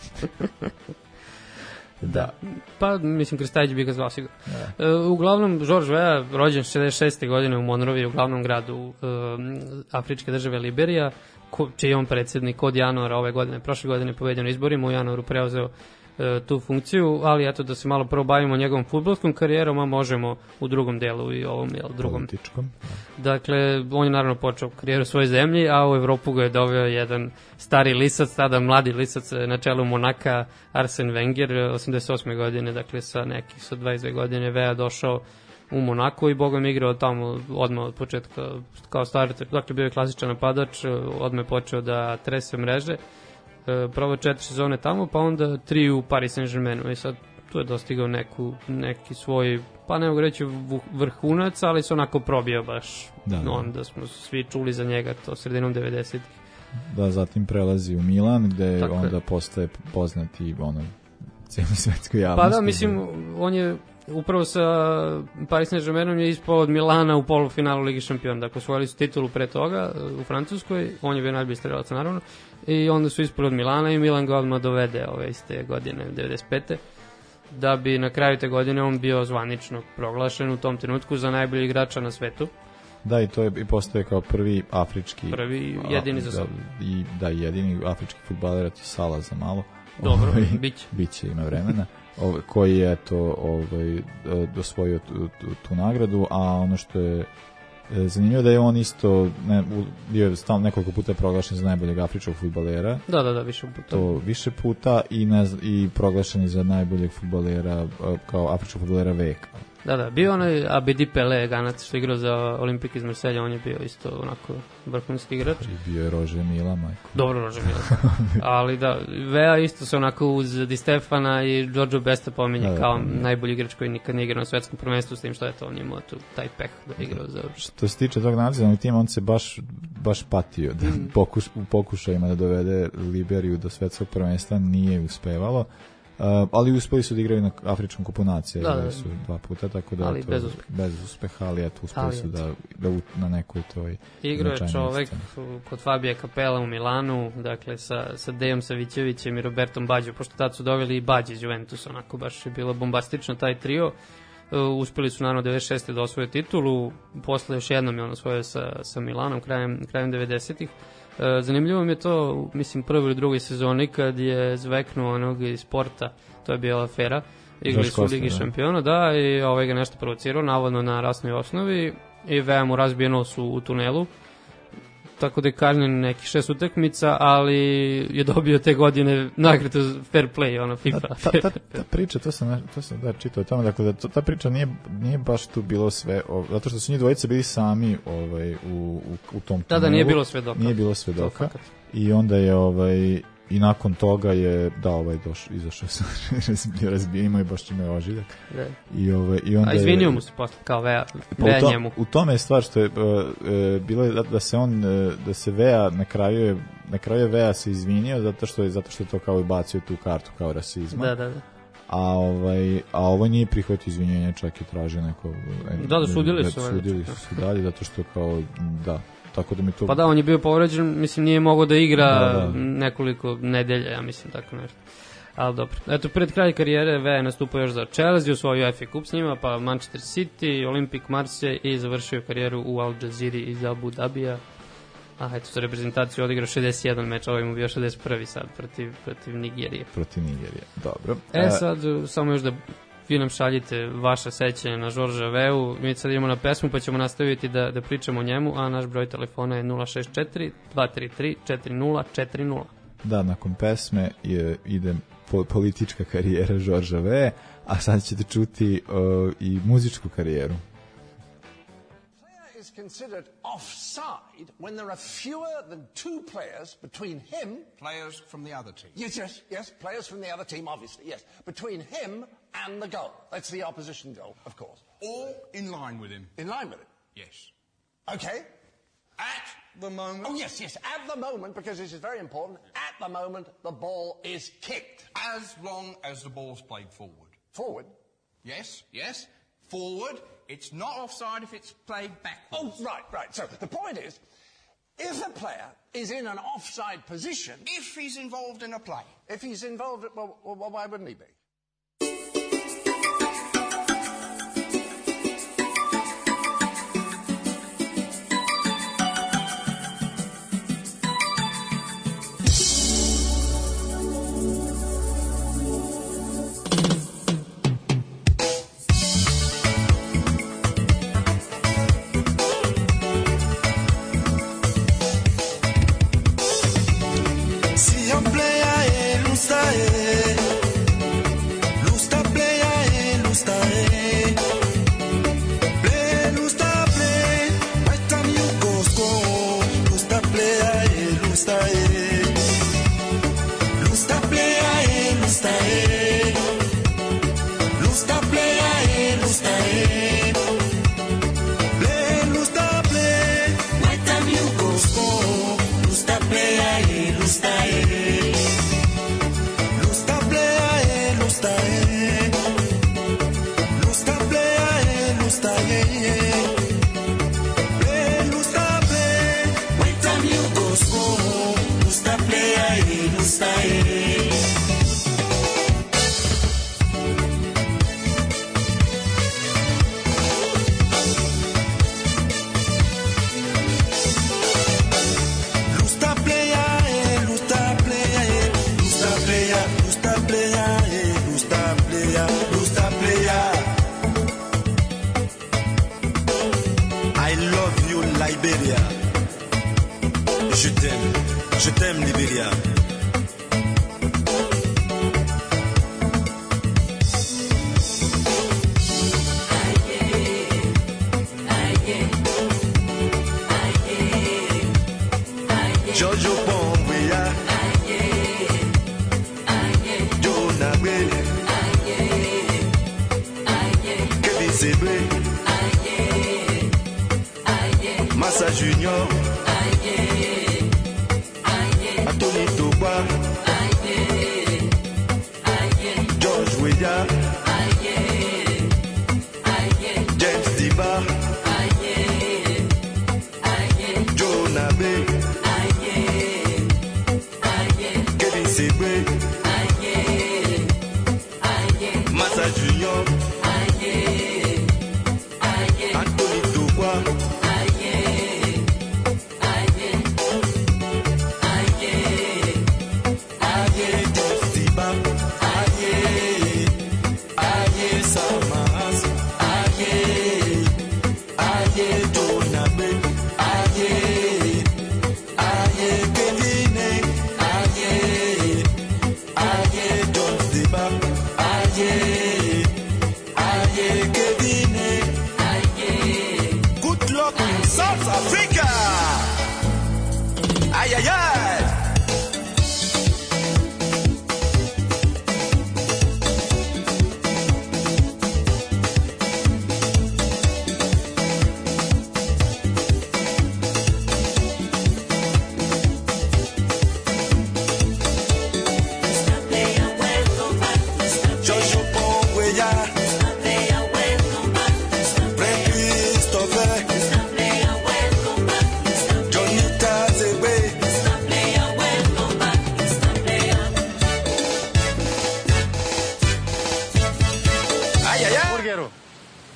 Da. Pa, mislim, Kristajić bi ga zvao sigurno. Uglavnom, George Weah, rođen 66. godine u Monrovi, u glavnom gradu afričke države Liberija, čiji je on predsjednik od januara ove godine. Prošle godine pobedio na izborima, u januaru preuzeo tu funkciju, ali eto da se malo prvo bavimo njegovom fudbalskom karijerom, a možemo u drugom delu i ovom drugom. Političkom. Dakle, on je naravno počeo karijeru u svojoj zemlji, a u Evropu ga je doveo jedan stari lisac, tada mladi lisac na čelu Monaka, Arsene Wenger, 88. godine, dakle sa 22 godine Weah došao u Monaku i bogom igrao tamo odmah od početka kao starter. Dakle, bio je klasičan napadač, odmah je počeo da trese mreže. Prvo 4 sezone tamo, pa onda 3 u Paris Saint-Germainu i sad tu je dostigao neki svoj, pa ne mogu reći vrhunac, ali se onako probio baš. Onda smo svi čuli za njega to sredinom 90-ih. Da, zatim prelazi u Milan, gde onda postaje poznati cijeli svetskoj javnosti. Pa da, mislim, on je upravo sa Paris Saint-Germainom je ispao od Milana u polufinalu Ligi šampiona. Dakle, osvojili su titulu pre toga u Francuskoj, on je bio najbolji strelac naravno, i onda su ispali od Milana i Milan ga odmah dovede iste godine, 95. Da bi na kraju te godine on bio zvanično proglašen u tom trenutku za najbolji igrača na svetu. Da, i to je i postoje kao prvi afrički... Prvi, jedini za sad. Jedini afrički fudbaler, to Salah za malo. Dobro, biće, ima vremena. Koji je osvojio tu nagradu, a ono što je zanimljivo da je on isto bio je stalno nekoliko puta proglašen za najboljeg afričkog fudbalera. Da, više puta. To više puta i proglašen je za najboljeg fudbalera kao afričkog fudbalera veka. Da, bio onaj Abedi Pelé, Ganac, što je igrao za Olimpik iz Marselja, on je bio isto onako vrhunski igrač. I bio je Roger Mila, majko. Dobro, Roger Mila. Ali da, Weah isto se onako uz Di Stefana i Giorgio Besta pominje kao najbolji igrač koji nikad nije igrao na svetskom prvenstvu, s tim što je to on imao taj peh da igrao za... Što se tiče tog nacionalnog tima, on se baš patio u pokušajima da dovede Liberiju do svetskog prvenstva, nije uspevalo. Ali uspeli su da igraju na Afričkom kupu nacije, su 2 puta, tako da ali to bez uspeha, ali eto uspeli su da na nekoj toj igrao je čovek kod Fabija Capella u Milanu, dakle sa Dejom Savićevićem i Robertom Bađom, pošto tad su doveli i Bađe iz Juventusa, onako baš je bilo bombastično taj trio. Uspeli su naravno 96. da osvoje titulu, posle još jednom je on osvojio sa Milanom krajem 90-ih. Zanimljivo mi je to, mislim, prvoj ili drugoj sezoni kad je zveknuo onog iz sporta, to je bila afera, igrali su u Ligi šampiona, da, i ga nešto provocirao, navodno na rasnoj osnovi, i Weah mu razbije nos u tunelu, tako da je kažnjen nekih 6 utakmica, ali je dobio te godine nagradu fair play, FIFA. Ta priča, to sam čitao o tome, dakle da ta priča nije baš tu bilo sve, zato što su njih dvojice bili sami u tom tunelu. Da, nije bilo svedoka. Nije bilo svedoka. I onda je i nakon toga je izašao sa razbijenima i baš će me ožiljak. I onda izvinio mu se posle kao Vea njemu. U tome je stvar što je bilo je da se Vea na kraju je Vea se izvinio zato što je to kao i bacio tu kartu kao rasizma. Da. A ovo nije prihvatio izvinjenje, čak i tražio neko... sudili su dalje, zato što kao, tako da mi to... Pa da, on je bio povređen, mislim, nije mogao da igra nekoliko nedelja, ja mislim, tako nešto. Ali dobro. Eto, pred kraj karijere Vea je nastupao još za Chelsea, osvojio FA Cup s njima, pa Manchester City, Olympique Marseille i završio karijeru u Al Jazeera iz Abu Dhabija. Eto, za reprezentaciju odigrao 61 meč, ovaj mu bio 61. sad protiv Nigerije. Protiv Nigerije, dobro. Sad, samo još da vi nam šaljite vaše sećanje na Žorža Veu. Mi sad idemo na pesmu pa ćemo nastaviti da pričamo o njemu, a naš broj telefona je 064-233-4040. Da, nakon pesme ide politička karijera Žorža Vea, a sad ćete čuti i muzičku karijeru. Considered offside when there are fewer than two players between him... Players from the other team. Yes, players from the other team, obviously, yes. Between him and the goal. That's the opposition goal, of course. All in line with him. In line with him? Yes. Okay. At the moment... Oh, yes, at the moment, because this is very important, at the moment the ball is kicked. As long as the ball's played forward. Forward? Yes. Forward. It's not offside if it's played backwards. Oh, right. So the point is, if a player is in an offside position... If he's involved in a play. If he's involved... Well, why wouldn't he be? Je t'aime, Libéria. Jojo Pombuya. Jonabe. Kevin Sebre. Massa Junior. Anthony Toba, George Weah, James Diba, Joe Nabe, Kevin Sebre, Massa Junior, Anthony Toba.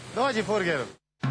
Dođi, Furger.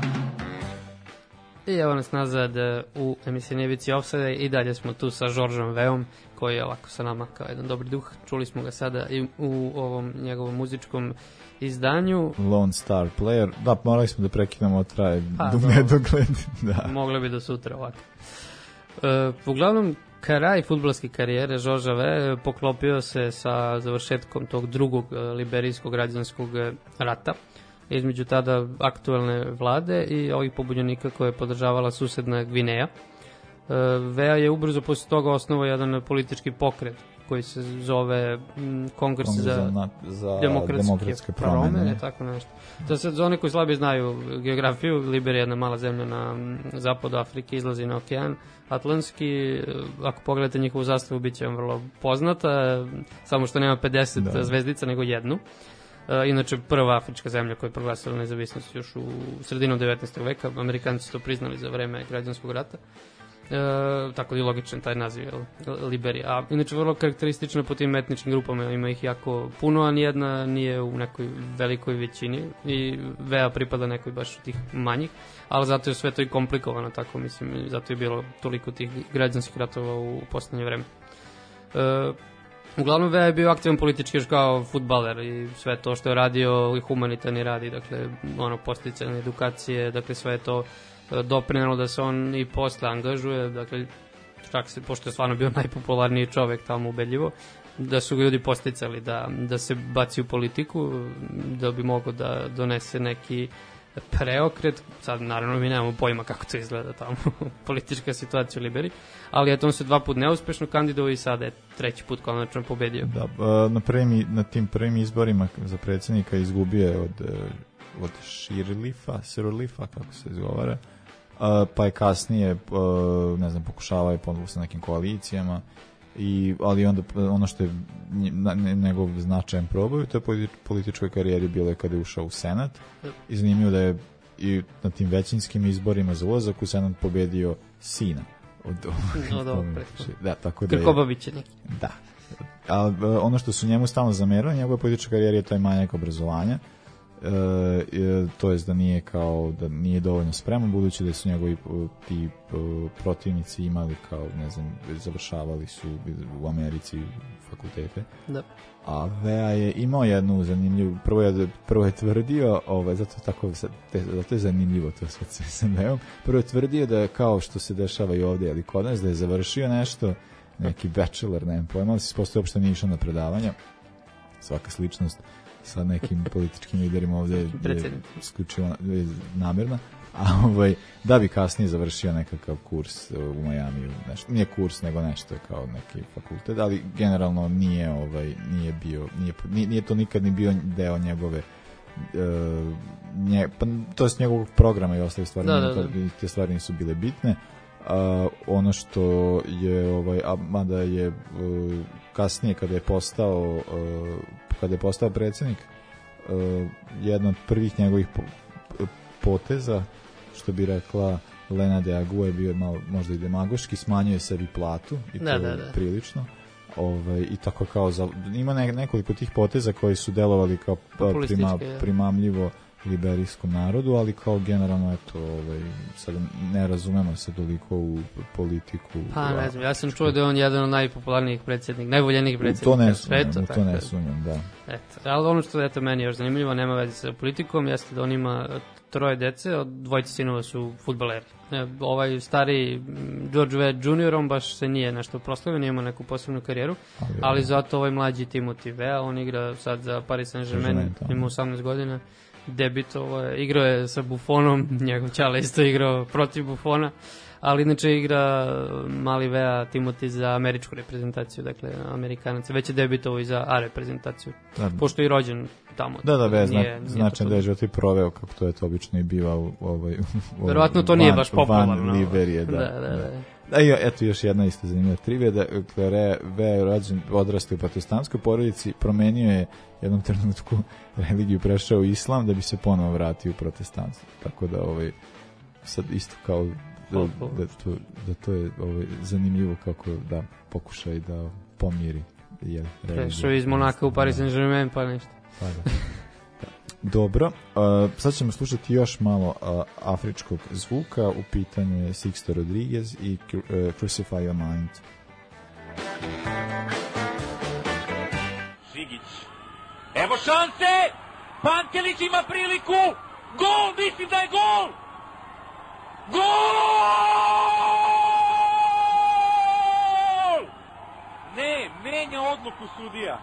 I evo nas nazad u emisiji Nevici Offside i dalje smo tu sa Žoržom Veom, koji je ovako sa nama kao jedan dobri duh. Čuli smo ga sada i u ovom njegovom muzičkom izdanju. Lone Star Player. Da, morali smo da prekinemo, traje nedogled. Da. Mogli bi do sutra ovako. Uglavnom, kraj fudbalske karijere Žorža Ve poklopio se sa završetkom tog drugog liberijskog građanskog rata između tada aktuelne vlade i ovih pobunjenika koje je podržavala susedna Gvineja. Vea je ubrzo posle toga osnovao jedan politički pokret koji se zove Kongres za demokratske promene, tako nešto. To se za one koji slabije znaju geografiju, Liberija je jedna mala zemlja na zapadu Afrike, izlazi na okean Atlantski. Ako pogledate njihovu zastavu, bit će vam vrlo poznata, samo što nema 50 zvezdica, nego jednu. Inače, prva afrička zemlja koja je proglasila nezavisnost još u sredinom 19. veka. Amerikanci su to priznali za vreme građanskog rata. Tako da je logičan taj naziv, Liberija. A inače, vrlo karakteristično po tim etničkim grupama, ima ih jako puno, a nijedna nije u nekoj velikoj većini i Vea pripada nekoj baš tih manjih, ali zato je sve to i komplikovano, tako mislim, zato je bilo toliko tih građanskih ratova u poslednje vreme. Uglavnom, Vea je bio aktivan politički još kao fudbaler i sve to što je radio i humanitarni radi, dakle, posticanje edukacije, dakle, sve je to doprinelo da se on i posle angažuje, dakle, čak se, pošto je stvarno bio najpopularniji čovek tamo ubedljivo, da su ga ljudi posticali da se baci u politiku, da bi mogao da donese neki preokret. Sad, naravno, mi nemamo pojma kako to izgleda tamo, politička situacija u Liberiji, ali eto, on se 2 puta neuspešno kandidovao i sada je 3. put konačno pobedio. Da, na tim prvim izborima za predsjednika izgubio je od Sirleafa, kako se izgovara, pa je kasnije, ne znam, pokušavao je ponovno sa nekim koalicijama, ali onda ono što je njegov značajan proboj u toj političkoj karijeri bilo je kada je ušao u Senat i zanimljivo da je i na tim većinskim izborima za ulazak u Senat pobedio sina Krkobabić je neki. Da, ali ono što su njemu stalno zamerali njegove političke karijere je taj manjak obrazovanja, to jest da nije dovoljno spreman, budući da su njegovi ti protivnici imali kao, ne znam, završavali su u Americi fakultete. Da. A Vea je imao jednu zanimljivu, prvo je tvrdio, zato je zanimljivo to sve sa Veom, prvo je tvrdio da je kao što se dešava i ovdje, ali kod nas, da je završio nešto, neki bachelor, nemam pojma, ali se ispostavio uopšte nije išao na predavanja, svaka sličnost sa nekim političkim liderima ovdje je isključivo namjerna, a da bi kasnije završio nekakav kurs u Majamiju, nešto, nije kurs nego nešto kao neki fakultet, ali generalno nije to nikad ni bio deo njegove to jest njegovog programa i ostale stvari, te stvari nisu bile bitne. Ono što je mada je kasnije kada je postao predsjednik, jedna od prvih njegovih poteza, što bi rekla Lena de Agu, je bio malo možda i demagoški, smanjuje sebi platu i to prilično. I tako kao ima nekoliko tih poteza koji su delovali kao primamljivo liberijskom narodu, ali kao generalno sad ne razumemo se toliko u politiku. Pa ne znam, ja sam čuo da je on jedan od najpopularnijih predsjednika, najvoljenijih predsjednika sveta. To ne sumnjam, da. Ali ono što je meni još zanimljivo, nema veze sa politikom, jeste da on ima 3 dece, od 2 sinova su fudbaleri. Ovaj stari George V. Jr. on baš se nije nešto proslavio, nije imao neku posebnu karijeru, ali zato ovaj mlađi Timothy Vea, on igra sad za Paris Saint-Germain, ima 18 godina, igrao je sa Buffonom, njegov ćale isto igrao protiv Buffona, ali inače igra mali Vea Timothy za američku reprezentaciju, dakle Amerikanac, već je debitovao i za A reprezentaciju, pošto je i rođen tamo. Da, značajno da je život i proveo, kako to je to obično i biva verovatno to nije baš popularno. Van Liberije, da. I eto još jedna isto zanimljiva trivija, da Vea je odrastao u protestantskoj porodici, promenio je jednom trenutku religiju, prešao u islam da bi se ponovo vratio u protestantstvo. Tako da sad isto kao da to je zanimljivo kako da pokušaj da pomiri religiju. Prešao iz Monaka u Paris Saint-Germain, pa nešto. Dobro, sad ćemo slušati još malo afričkog zvuka. U pitanju je Sixto Rodriguez i Crucify Your Mind. Žigić. Evo šanse! Pantelić ima priliku! Gol! Mislim da je gol! Gol! Ne, menja odluku sudija.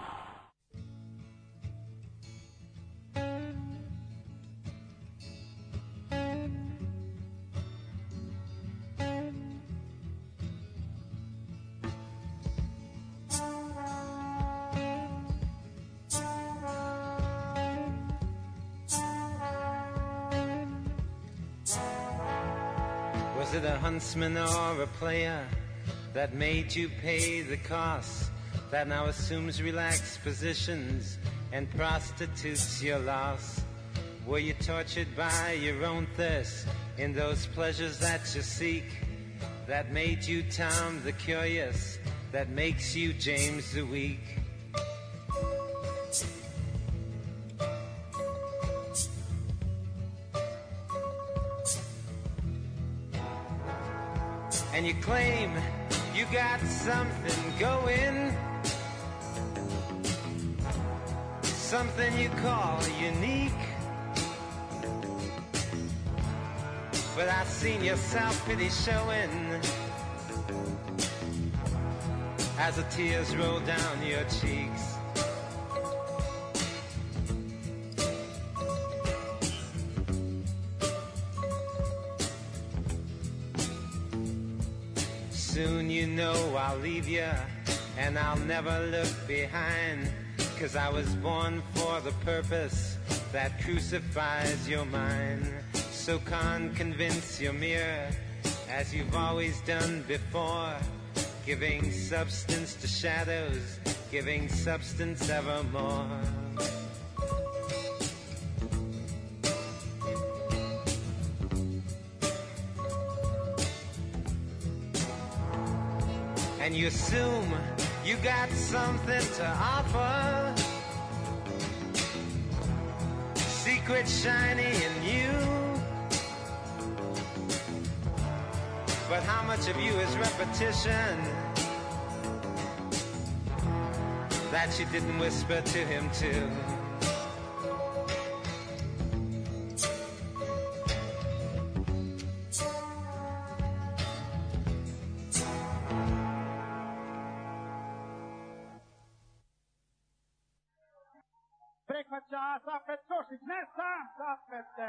Was it a huntsman or a player that made you pay the cost, that now assumes relaxed positions and prostitutes your loss? Were you tortured by your own thirst in those pleasures that you seek, that made you Tom the Curious, that makes you James the Weak? And you claim you got something going, something you call unique. But I've seen your self-pity showing as the tears roll down your cheeks. Soon you know I'll leave you, and I'll never look behind, 'cause I was born for the purpose that crucifies your mind. So convince your mirror, as you've always done before, giving substance to shadows, giving substance evermore. And you assume you got something to offer, secret shiny in you. But how much of you is repetition that you didn't whisper to him too? Prihvaća Safet Košić, ne sam Safete!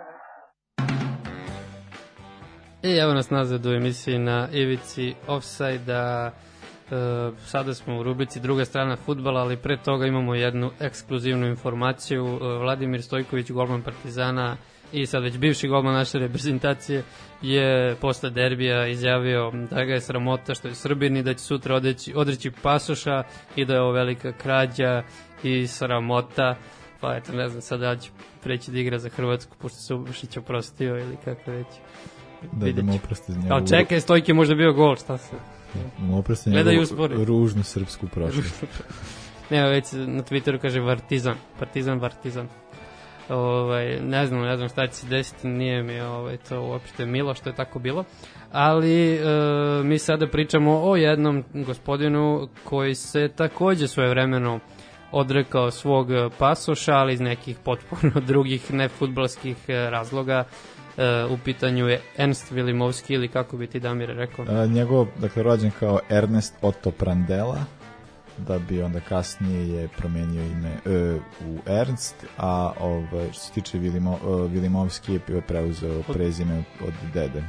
I evo nas nazad u emisiji na ivici Offside-a. Sada smo u rubrici druga strana fudbala, ali pre toga imamo jednu ekskluzivnu informaciju. Vladimir Stojković, golman Partizana i sad već bivši golman naše reprezentacije, je posle derbija izjavio da ga je sramota što je Srbin i da će sutra odreći pasoša i da je ovo velika krađa i sramota. Pa eto, ne znam, sada ću preći da igra za Hrvatsku, pošto se Ubušić oprostio ili kako već. Da mu oprosti njegovu... Kao čekaj, Stojke možda bio gol, šta se? Mu oprosti njegovu ružnu srpsku prošlost. Ne, već na Twitteru kaže Partizan. Ne znam šta će se desiti, nije mi to uopšte milo što je tako bilo, ali mi sada pričamo o jednom gospodinu koji se takođe svojevremeno odrekao svog pasoša, ali iz nekih potpuno drugih nefudbalskih razloga. U pitanju je Ernst Vilimovski, ili kako bi ti, Damire, rekao? Njegov, dakle, rođen kao Ernest Otto Prandela, da bi onda kasnije je promenio ime u Ernst, a što se tiče Vilimovski je preuzeo prezime od dede.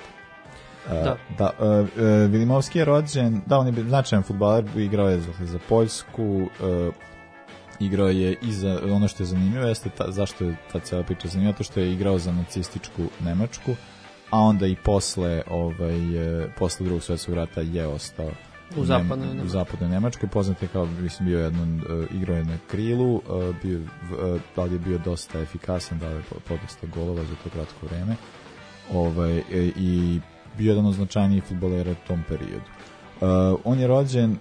Vilimovski je rođen, on je značajan fudbaler, igrao je za Poljsku, igrao je i za, ono što je zanimljivo jeste zašto je ta cijela priča zanimljiva, to što je igrao za nacističku Nemačku, a onda i posle drugog svjetskog rata je ostao u zapadnoj Nemačkoj. Poznat je kao, mislim, bio igrao je na krilu, da li je bio dosta efikasan, da li je podosta golova za to kratko vreme, i bio jedan od značajnijih fudbalera u tom periodu. On je rođen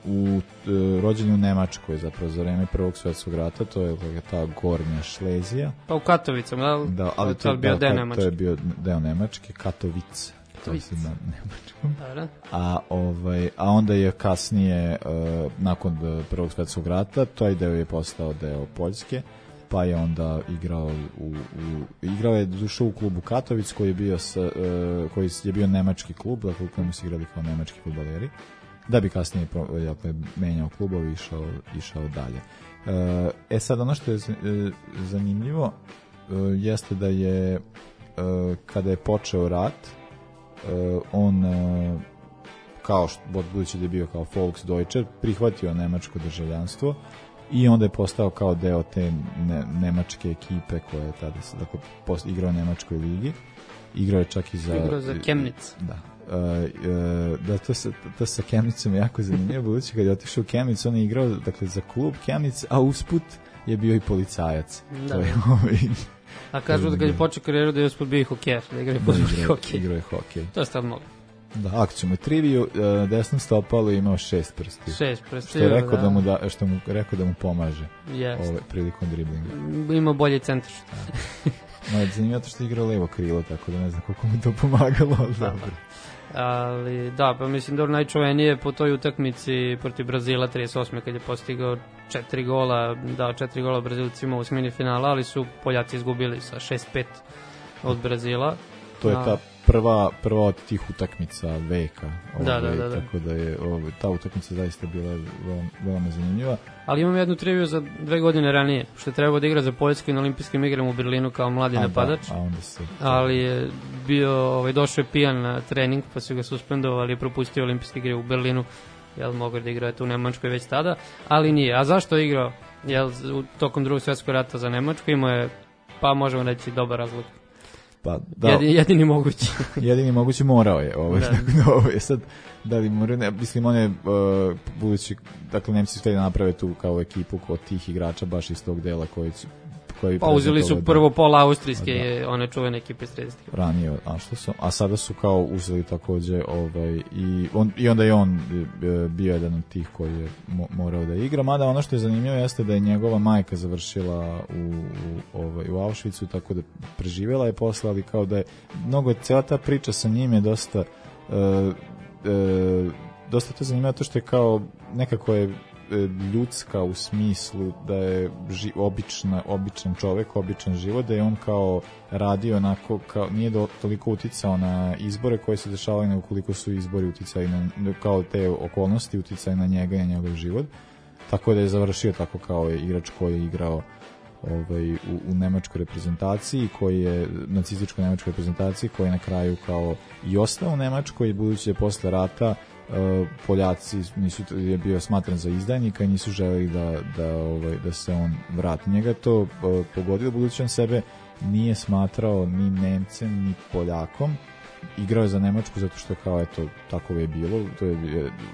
u Nemačkoj, zapravo za vreme Prvog svjetskog rata, to je ta Gornja Šlezija. Pa u Katovicama, da, ali to je bio deo Nemačke. To je bio deo Nemačke, Katovice. Na nemačkom. A onda je kasnije, nakon Prvog svjetskog rata, taj deo je postao deo Poljske, pa je onda igrao je došao u klubu Katovic koji je bio nemački klub, dakle u kojem su igrali kao nemački fudbaleri, da bi kasnije menjao klubov i išao dalje. Sad ono što je zanimljivo jeste da je kada je počeo rat, on kao budući da je bio kao Volksdeutscher prihvatio nemačko državljanstvo i onda je postao kao deo te nemačke ekipe koja je tada igrao u nemačkoj ligi. Igrao je čak i za Chemnitz. Da, to sa Chemnitzom je jako zanimljivo, budući kad je otišao u Chemnitz, on je igrao za klub Chemnitz, a usput je bio i policajac. Da. A kažu da kad je počeo karijeru da je usput bio i hokejaš, da igrao je hokej. Igrao je hokej. To je stav mogu. Da, ako ćemo triviju, desnom stopalu je imao 6 prstiju. 6 prstiju, što je rekao da mu pomaže prilikom driblinga. Ima bolje centar. Zanimljivo to što je igrao levo krilo, tako da ne znam koliko mu to pomagalo, ali dobro. Ali da, pa mislim da najčuvenije po toj utakmici protiv Brazila 38. kad je postigao 4 gola, dao 4 gola Brazilcima u osmini finala, ali su Poljaci izgubili sa 6-5 od Brazila. To je ta prva od tih utakmica veka. Da. Tako da je ta utakmica zaista bila veoma zanimljiva. Ali imam jednu triviju za 2 godine ranije, što je trebao da igra za Poljsku na olimpijskim igrama u Berlinu kao mladi napadač. Ali je bio, došao je pijan na trening, pa su ga suspendovali i propustio olimpijske igre u Berlinu. Mogao da igra u Nemačkoj već tada, ali nije. A zašto je igrao? Tokom Drugog svjetskog rata za Nemačku imao je, pa možemo reći, dobar razlog. Pa, jedini mogući. Jedini mogući morao je. Sad, da li morao, mislim, on je budući, dakle, Nemci htjeli da naprave tu kao ekipu kod tih igrača, baš iz tog dela koji pa uzeli su prvo pola austrijske, one čuvene ekipe sredstih. Ranije, a sada su kao uzeli takođe i onda je on bio jedan od tih koji je morao da igra, mada ono što je zanimljivo jeste da je njegova majka završila u Auschwitzu, tako da preživjela je posle, ali kao da je cijela ta priča sa njim je dosta to zanimljivo, to što je kao nekako je ljudska u smislu da je običan čovek, običan život, da je on kao radio onako, nije toliko uticao na izbore koje se dešavaju, nego koliko su izbori uticali kao te okolnosti uticali na njega i na njegov život, tako da je završio tako kao igrač koji je igrao u nemačkoj reprezentaciji, koji je nacističkoj nemačkoj reprezentaciji, koji je na kraju kao i ostao u Nemačkoj i budući je posle rata Poljaci je bio smatran za izdajnika i nisu želeli da se on vrati. Njega to pogodilo, budući on sebe nije smatrao ni Nemcem ni Poljakom, igrao je za Nemačku zato što kao eto tako je bilo, to je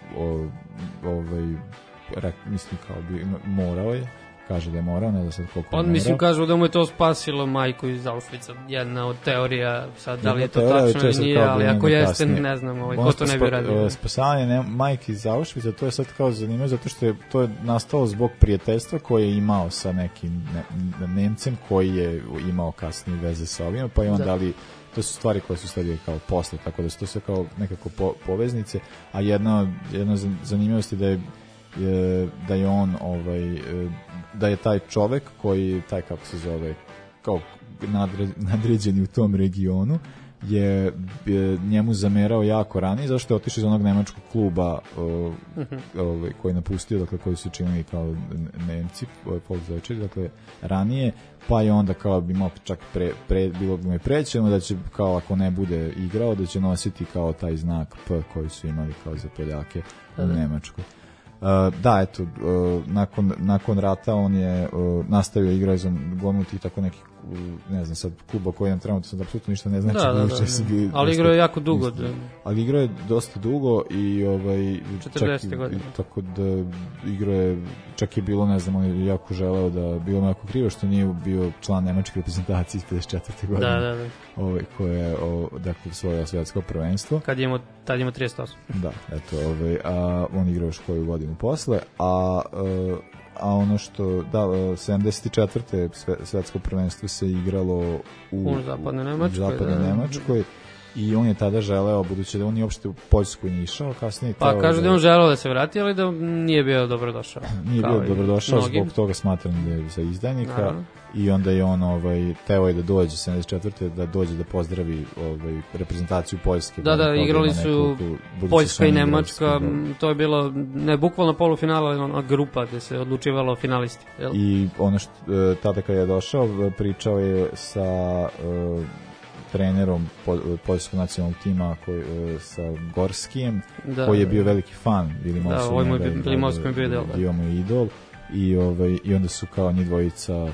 mislim kao morao je, kaže da je morao, ne da sad koliko je morao. Mislim, kažu da mu je to spasilo majku iz Auschwitza, jedna od teorija, sad da li je to tačno ili nije, ali ako jeste, ne znam, ko to ne bi radio. Spasavanje majke iz Auschwitza, to je sad kao zanimljivo, zato što je to nastalo zbog prijateljstva koje je imao sa nekim Nemcem, koji je imao kasnije veze sa ovima, pa i onda ali to su stvari koje su sledile kao posle, tako da su to sve kao nekako poveznice, a jedna zanimljivost je da je on da je taj čovek koji taj kako se zove kao nadređeni u tom regionu je njemu zamerao jako ranije zašto je otišao iz onog nemačkog kluba koji je napustio, dakle koji su činili kao Nemci, Volksdeutscher, dakle ranije, pa je onda kao bi imao čak bilo bi mu prećeno da će kao ako ne bude igrao da će nositi kao taj znak P koji su imali kao za Poljake u Nemačkoj. Da, eto, nakon rata on je nastavio igrao za gomilu tih tako nekih, ne znam sad, kluba koji nam trenutno sad apsolutno ništa ne znači. Ali igrao je jako dugo. Ali igrao je dosta dugo i 40 godina. Tako da igrao je, čak je bilo, ne znam, on je jako želeo da, bilo mu jako krivo što nije bio član nemačke reprezentacije iz 54. godine. Koje je dakle svoje svjetsko prvenstvo. Tad je imao 38. Da, eto, a on igrao još koju godinu posle, a ono što, da, 74. svetsko prvenstvo se igralo u zapadnoj Nemačkoj i on je tada želeo, budući da on je uopšte u Poljsku nije išao, kasnije... Pa kažu da je on želeo da se vrati, ali da nije bio dobrodošao. Nije bio dobrodošao, zbog toga smatram da je za izdajnika. Naravno. I onda je on teo je da dođe 74. da dođe da pozdravi reprezentaciju Poljske. Da, igrali su Poljska i Nemačka, to je bilo ne bukvalno polufinala, ali ona grupa gde se odlučivalo o finalisti. Jel? I ono što tada kad je došao, pričao je sa trenerom poljskog nacionalnog tima sa Gorskijem, koji je bio veliki fan Vilimovskog. Da, ovo je Vilimovskog bio mu idol. I onda su kao njih dvojica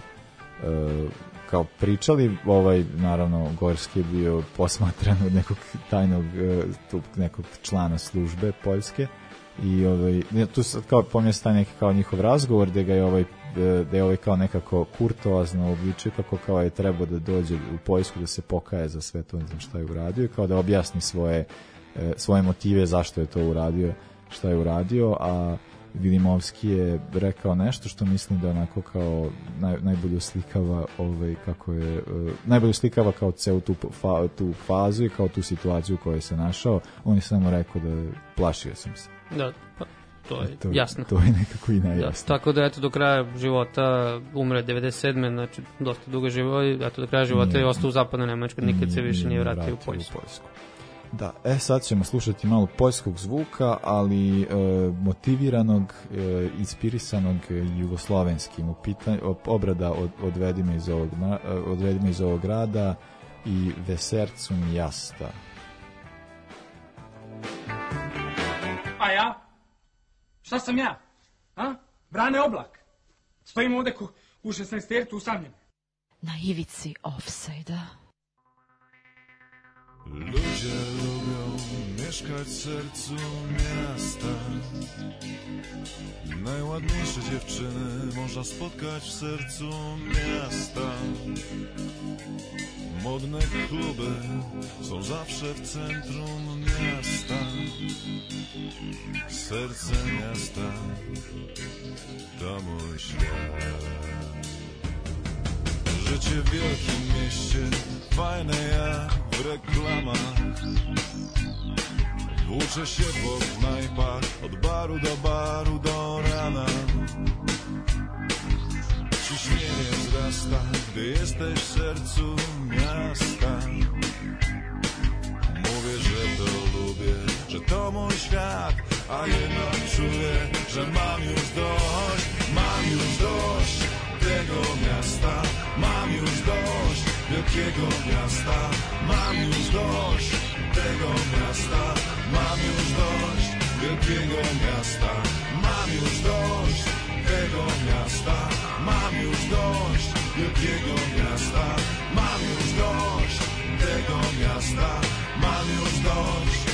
kao pričali, naravno Gorski je bio posmatran od nekog tajnog nekog člana službe poljske i tu kao pomijest taj neki kao njihov razgovor gde ga je da je kao nekako kurtoazno obličio kako kao je trebao da dođe u Poljsku da se pokaje za sve to, ne znam šta je uradio, kao da objasni svoje motive zašto je to uradio, šta je uradio, a Vilimovski je rekao nešto što mislim da onako kao najbolje oslikava kako je najbolje oslikava kao celu tu fazu i kao tu situaciju u kojoj se našao. On je samo rekao da plašio sam se. Da, pa to je jasno. To je nekako i najjasno. Tako da eto do kraja života umre 97. Znači dosta dugo živo i eto do kraja života je ostao u zapadnoj Nemačkoj, nikad se više nije vratio u Poljsku. Da, sad ćemo slušati malo poljskog zvuka, ali motiviranog, inspirisanog jugoslovenskim. Obrada odvedime iz ovog grada i Vesercum jasta. A ja? Šta sam ja? Brane Oblak. Stojim ovde u 16-tercu usamljen. Na ivici ofsajda. Ludzie lubią mieszkać w sercu miasta. Najładniejsze dziewczyny można spotkać w sercu miasta. Modne kluby są zawsze w centrum miasta. Serce miasta to mój świat. Życie w wielkim mieście fajne jak w reklamach. Włóczę się po knajpach od baru do rana. Ciśnienie wzrasta, gdy jesteś w sercu miasta. Mówię, że to lubię, że to mój świat, a jednak czuję, że mam już dość tego miasta. Mam już dość wielkiego miasta. Mam już dość tego miasta. Mam już dość wielkiego miasta. Mam już dość tego miasta. Mam już dość wielkiego miasta. Mam już dość tego miasta. Mam już dość.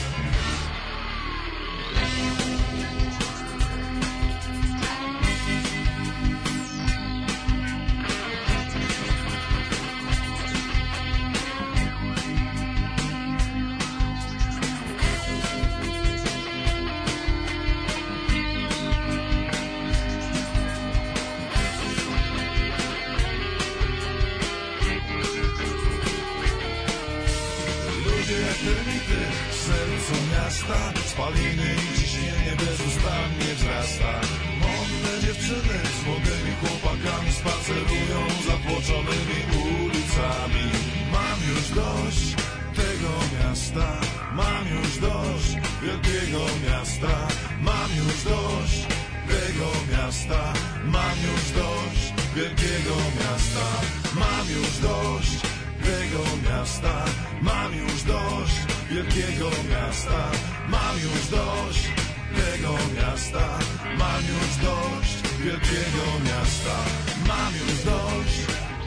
Spaliny i ciśnienie bezustannie wzrasta. Modne dziewczyny z młodymi chłopakami spacerują zatłoczonymi ulicami. Mam już dość tego miasta. Mam już dość wielkiego miasta. Mam już dość tego miasta. Mam już dość wielkiego miasta. Mam już dość tego miasta. Mam już dość wielkiego miasta. Mam już dość tego miasta. Mam już dość wielkiego miasta. Mam już dość.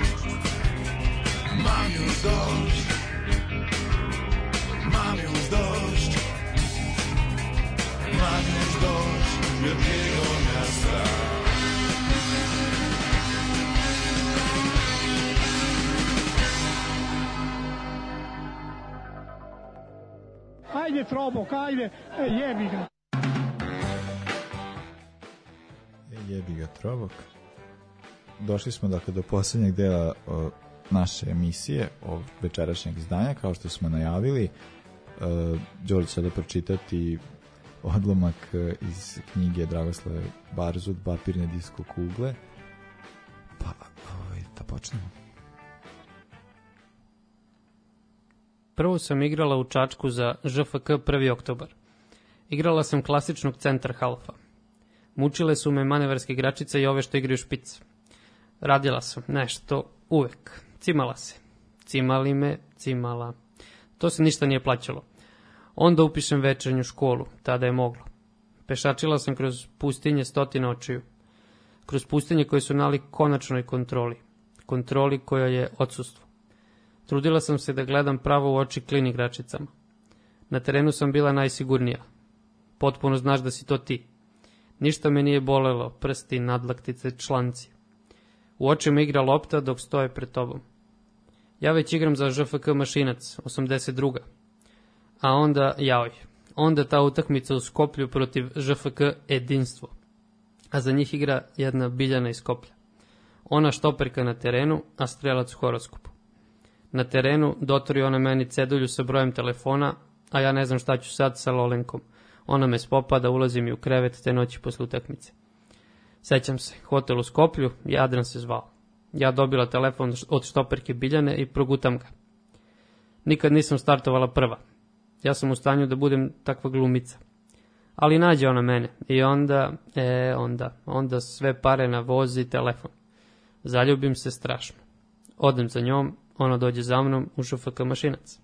Mam już dość. Mam już dość. Mam już dość wielkiego miasta. Ajde, Trobok, ajde, jebi ga. Jebi ga, Trobok. Došli smo dakle do posljednjeg dela naše emisije o večerašnjeg izdanja, kao što smo najavili. Đorđe će da pročitati odlomak iz knjige Dragoslave Barzud, Papirne disko kugle. Pa, da počnemo. Prvo sam igrala u Čačku za ŽFK 1. oktobar. Igrala sam klasičnog centar halfa. Mučile su me manevarske igračice i ove što igraju špic. Radila sam nešto uvek. Cimala se. Cimali me, cimala. To se ništa nije plaćalo. Onda upišem večernju školu, tada je moglo. Pešačila sam kroz pustinje stotina očiju. Kroz pustinje koje su nalik konačnoj kontroli. Kontroli koja je odsustvo. Trudila sam se da gledam pravo u oči klin igračicama. Na terenu sam bila najsigurnija. Potpuno znaš da si to ti. Ništa me nije bolelo, prsti, nadlaktice, članci. U očima igra lopta dok stoje pred tobom. Ja već igram za ŽFK Mašinac, 82. A onda, onda ta utakmica u Skoplju protiv ŽFK Jedinstvo. A za njih igra jedna Biljana iz Skoplja. Ona štoperka na terenu, a strelac u horoskopu. Na terenu dotori ona meni cedulju sa brojem telefona, a ja ne znam šta ću sad sa Lolenkom. Ona me spopada, ulazi mi u krevet te noći posle utakmice. Sećam se, hotel u Skoplju, Jadran se zvao. Ja dobila telefon od štoperke Biljane i progutam ga. Nikad nisam startovala prva. Ja sam u stanju da budem takva glumica. Ali nađe ona mene i onda sve pare na voz i telefon. Zaljubim se strašno. Odem za njom, ona dođe za mnom u ŽFK Mašinac.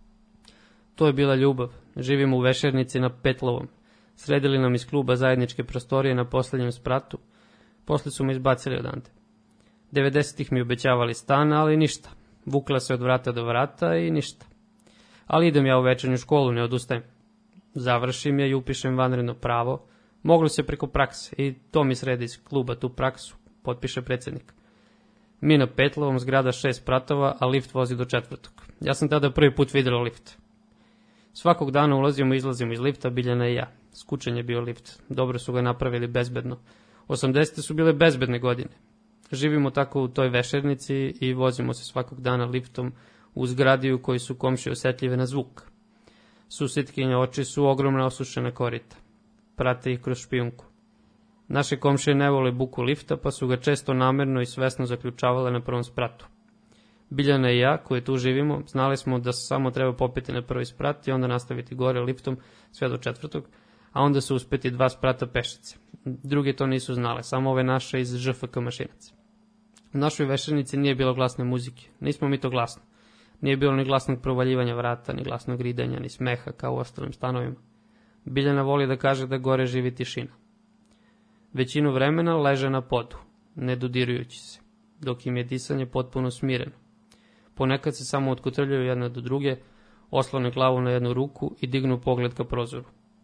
To je bila ljubav. Živimo u Vešernici na Petlovom. Sredili nam iz kluba zajedničke prostorije na poslednjem spratu. Posle su me izbacili odande. 90-ih mi obećavali stan, ali ništa. Vukla se od vrata do vrata i ništa. Ali idem ja u večernju školu, ne odustajem. Završim je i upišem vanredno pravo. Moglo se preko prakse i to mi sredi iz kluba tu praksu, potpiše predsjednik. Mi na Petlovom, zgrada 6 spratova, a lift vozi do 4. Ja sam tada prvi put vidjela lift. Svakog dana ulazimo i izlazimo iz lifta, Biljana i ja. Skučen je bio lift. Dobro su ga napravili bezbedno. 80. su bile bezbedne godine. Živimo tako u toj Vešernici i vozimo se svakog dana liftom u zgradi u kojoj su komšije osetljive na zvuk. Susjetkinja oči su ogromna osušena korita. Prate ih kroz špijunku. Naše komšije ne vole buku lifta, pa su ga često namerno i svesno zaključavale na prvom spratu. Biljana i ja, koji tu živimo, znali smo da samo treba popeti na prvi sprat i onda nastaviti gore liftom sve do 4. a onda se uspeti 2 sprata pešice. Drugi to nisu znale, samo ove naše iz ŽFK Mašinac. U našoj Vešernici nije bilo glasne muzike, nismo mi to glasno. Nije bilo ni glasnog provaljivanja vrata, ni glasnog ridanja, ni smeha kao u ostalim stanovima. Biljana voli da kaže da gore živi tišina. Većinu vremena leže na podu, ne dodirujući se, dok im je disanje potpuno smireno. Ponekad se samo otkotrljaju jedna do druge, oslone glavu na jednu ruku i dignu pogled ka prozoru.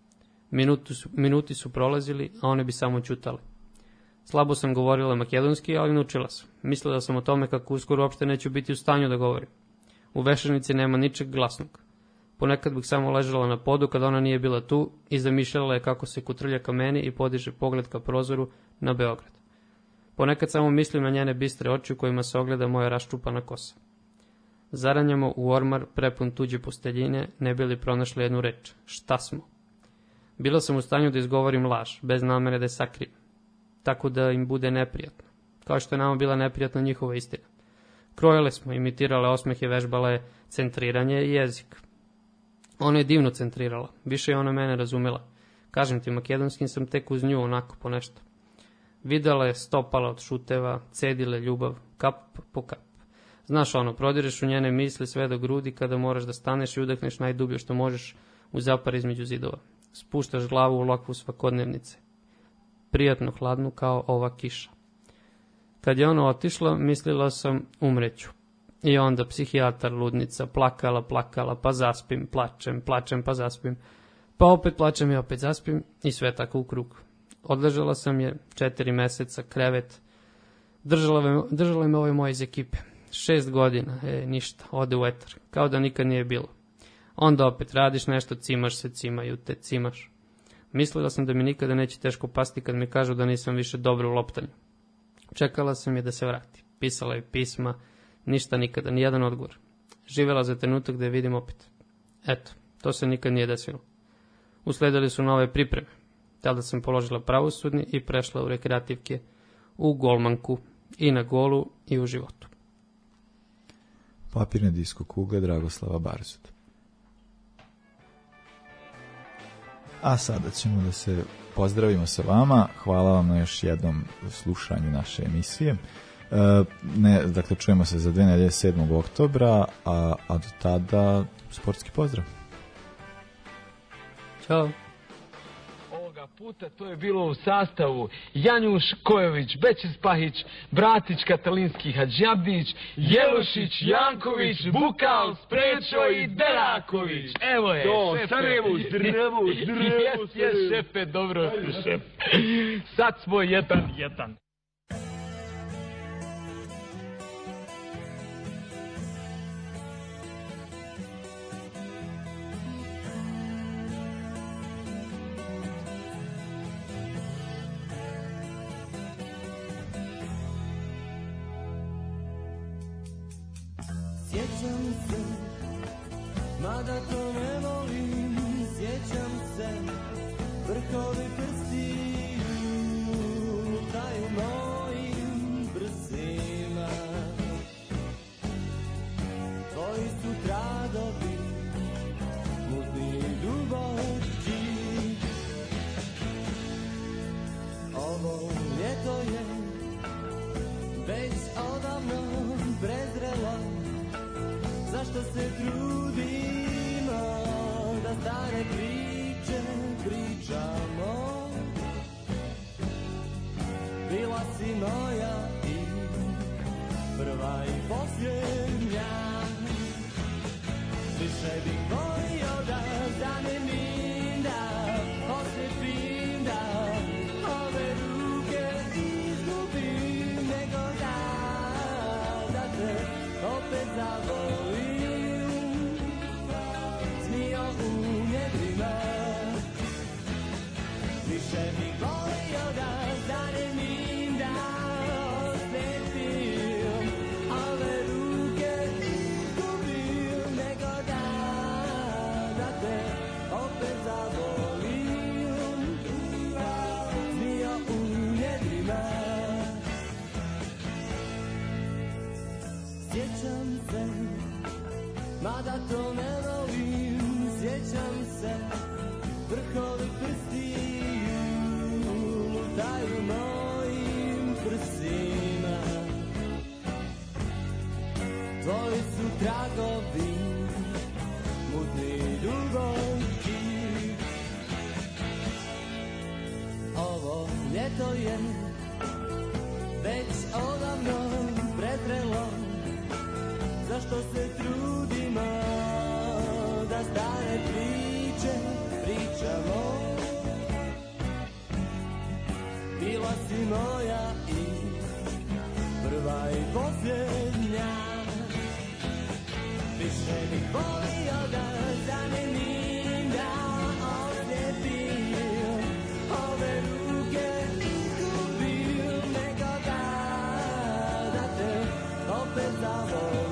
Minuti su prolazili, a one bi samo ćutale. Slabo sam govorila makedonski, ali naučila sam. Mislila sam o tome kako uskoro uopšte neću biti u stanju da govorim. U Vešernici nema ničeg glasnog. Ponekad bih samo ležala na podu kad ona nije bila tu i zamišljala je kako se kutrlja ka meni i podiže pogled ka prozoru na Beograd. Ponekad samo mislim na njene bistre oči u kojima se ogleda moja raščupana kosa. Zaranjamo u ormar prepun tuđe posteljine, ne bili pronašli jednu reč. Šta smo? Bila sam u stanju da izgovorim laž, bez namere da je sakrijem. Tako da im bude neprijatno. Kao što je nama bila neprijatna njihova istina. Krojele smo, imitirale osmehe, vežbale centriranje i jezik. Ona je divno centrirala, više je ona mene razumela. Kažem ti, makedonskim sam tek uz nju onako po nešto. Videla je stopala od šuteva, cedile ljubav, kap po kap. Znaš ono, prodireš u njene misli sve do grudi kada moraš da staneš i udahneš najdublje što možeš u zapar između zidova. Spuštaš glavu u lokvu svakodnevnice. Prijatno hladnu kao ova kiša. Kad je ono otišlo, mislila sam umreću. I onda psihijatar, ludnica, plakala, pa zaspim, plačem, pa zaspim. Pa opet plačem i opet zaspim i sve tako u krug. Odležala sam je 4 meseca, krevet. Držala me ove moje iz ekipe. 6 godina, ništa, ode u etar, kao da nikad nije bilo. Onda opet radiš nešto, cimaš se, cimaju te, cimaš. Mislila sam da mi nikada neće teško pasti kad mi kažu da nisam više dobro u loptanju. Čekala sam je da se vrati. Pisala je pisma, ništa nikada, nijedan odgovor. Živela za trenutak da je vidim opet. Eto, to se nikad nije desilo. Usledili su nove pripreme. Tada sam položila pravosudni i prešla u rekreativke, u golmanku, i na golu i u životu. Papirne disko kugle Dragoslava Barzut. A sada ćemo da se pozdravimo sa vama. Hvala vam na još jednom slušanju naše emisije. Dakle, čujemo se za 2 nedelje 7. oktobra, a do tada sportski pozdrav. Ćao. Ovoga puta to je bilo u sastavu Janjuš Kojović, Bećis Pahić, Bratić Katalinski Hadžabdić, Jelušić, Janković, Bukal, Sprečo i Deraković. Evo je, to, šefe. Sarajevo, zdravo. Jes, šefe, dobro, šefe. Sad smo jedan. Sjećam se, mada to ne volim, sjećam se, vrhovi prstiju lutaju mojim prsima. Tvoji su tragovi, mutni duboki. Ovo ljeto je već odavno prezrelo. Zašto se trudimo da stare priče pričamo? Bila si moja i prva i posljednja. Više bih volio da zanemim, da osvjetim, da ove ruke izgubim, nego da te opet zavolim. Više bih volio da zanemim, da osjetim, ove ruke izgubim, nego da te opet zavolim. Zmijo u jedrima. Sjećam se, mada to ne volim, sjećam se, vrhovi prstiju lutaju mojim prsima. Tvoji su tragovi, mutni duboki. Ovo ljeto je već odavno pretrelo. Zašto se trudimo da stare priče pričamo? Bila si moja i prva i posljednja. Više bih volio da zanemim, da osjetim, ove ruke izgubim, nego da te opet zavolim.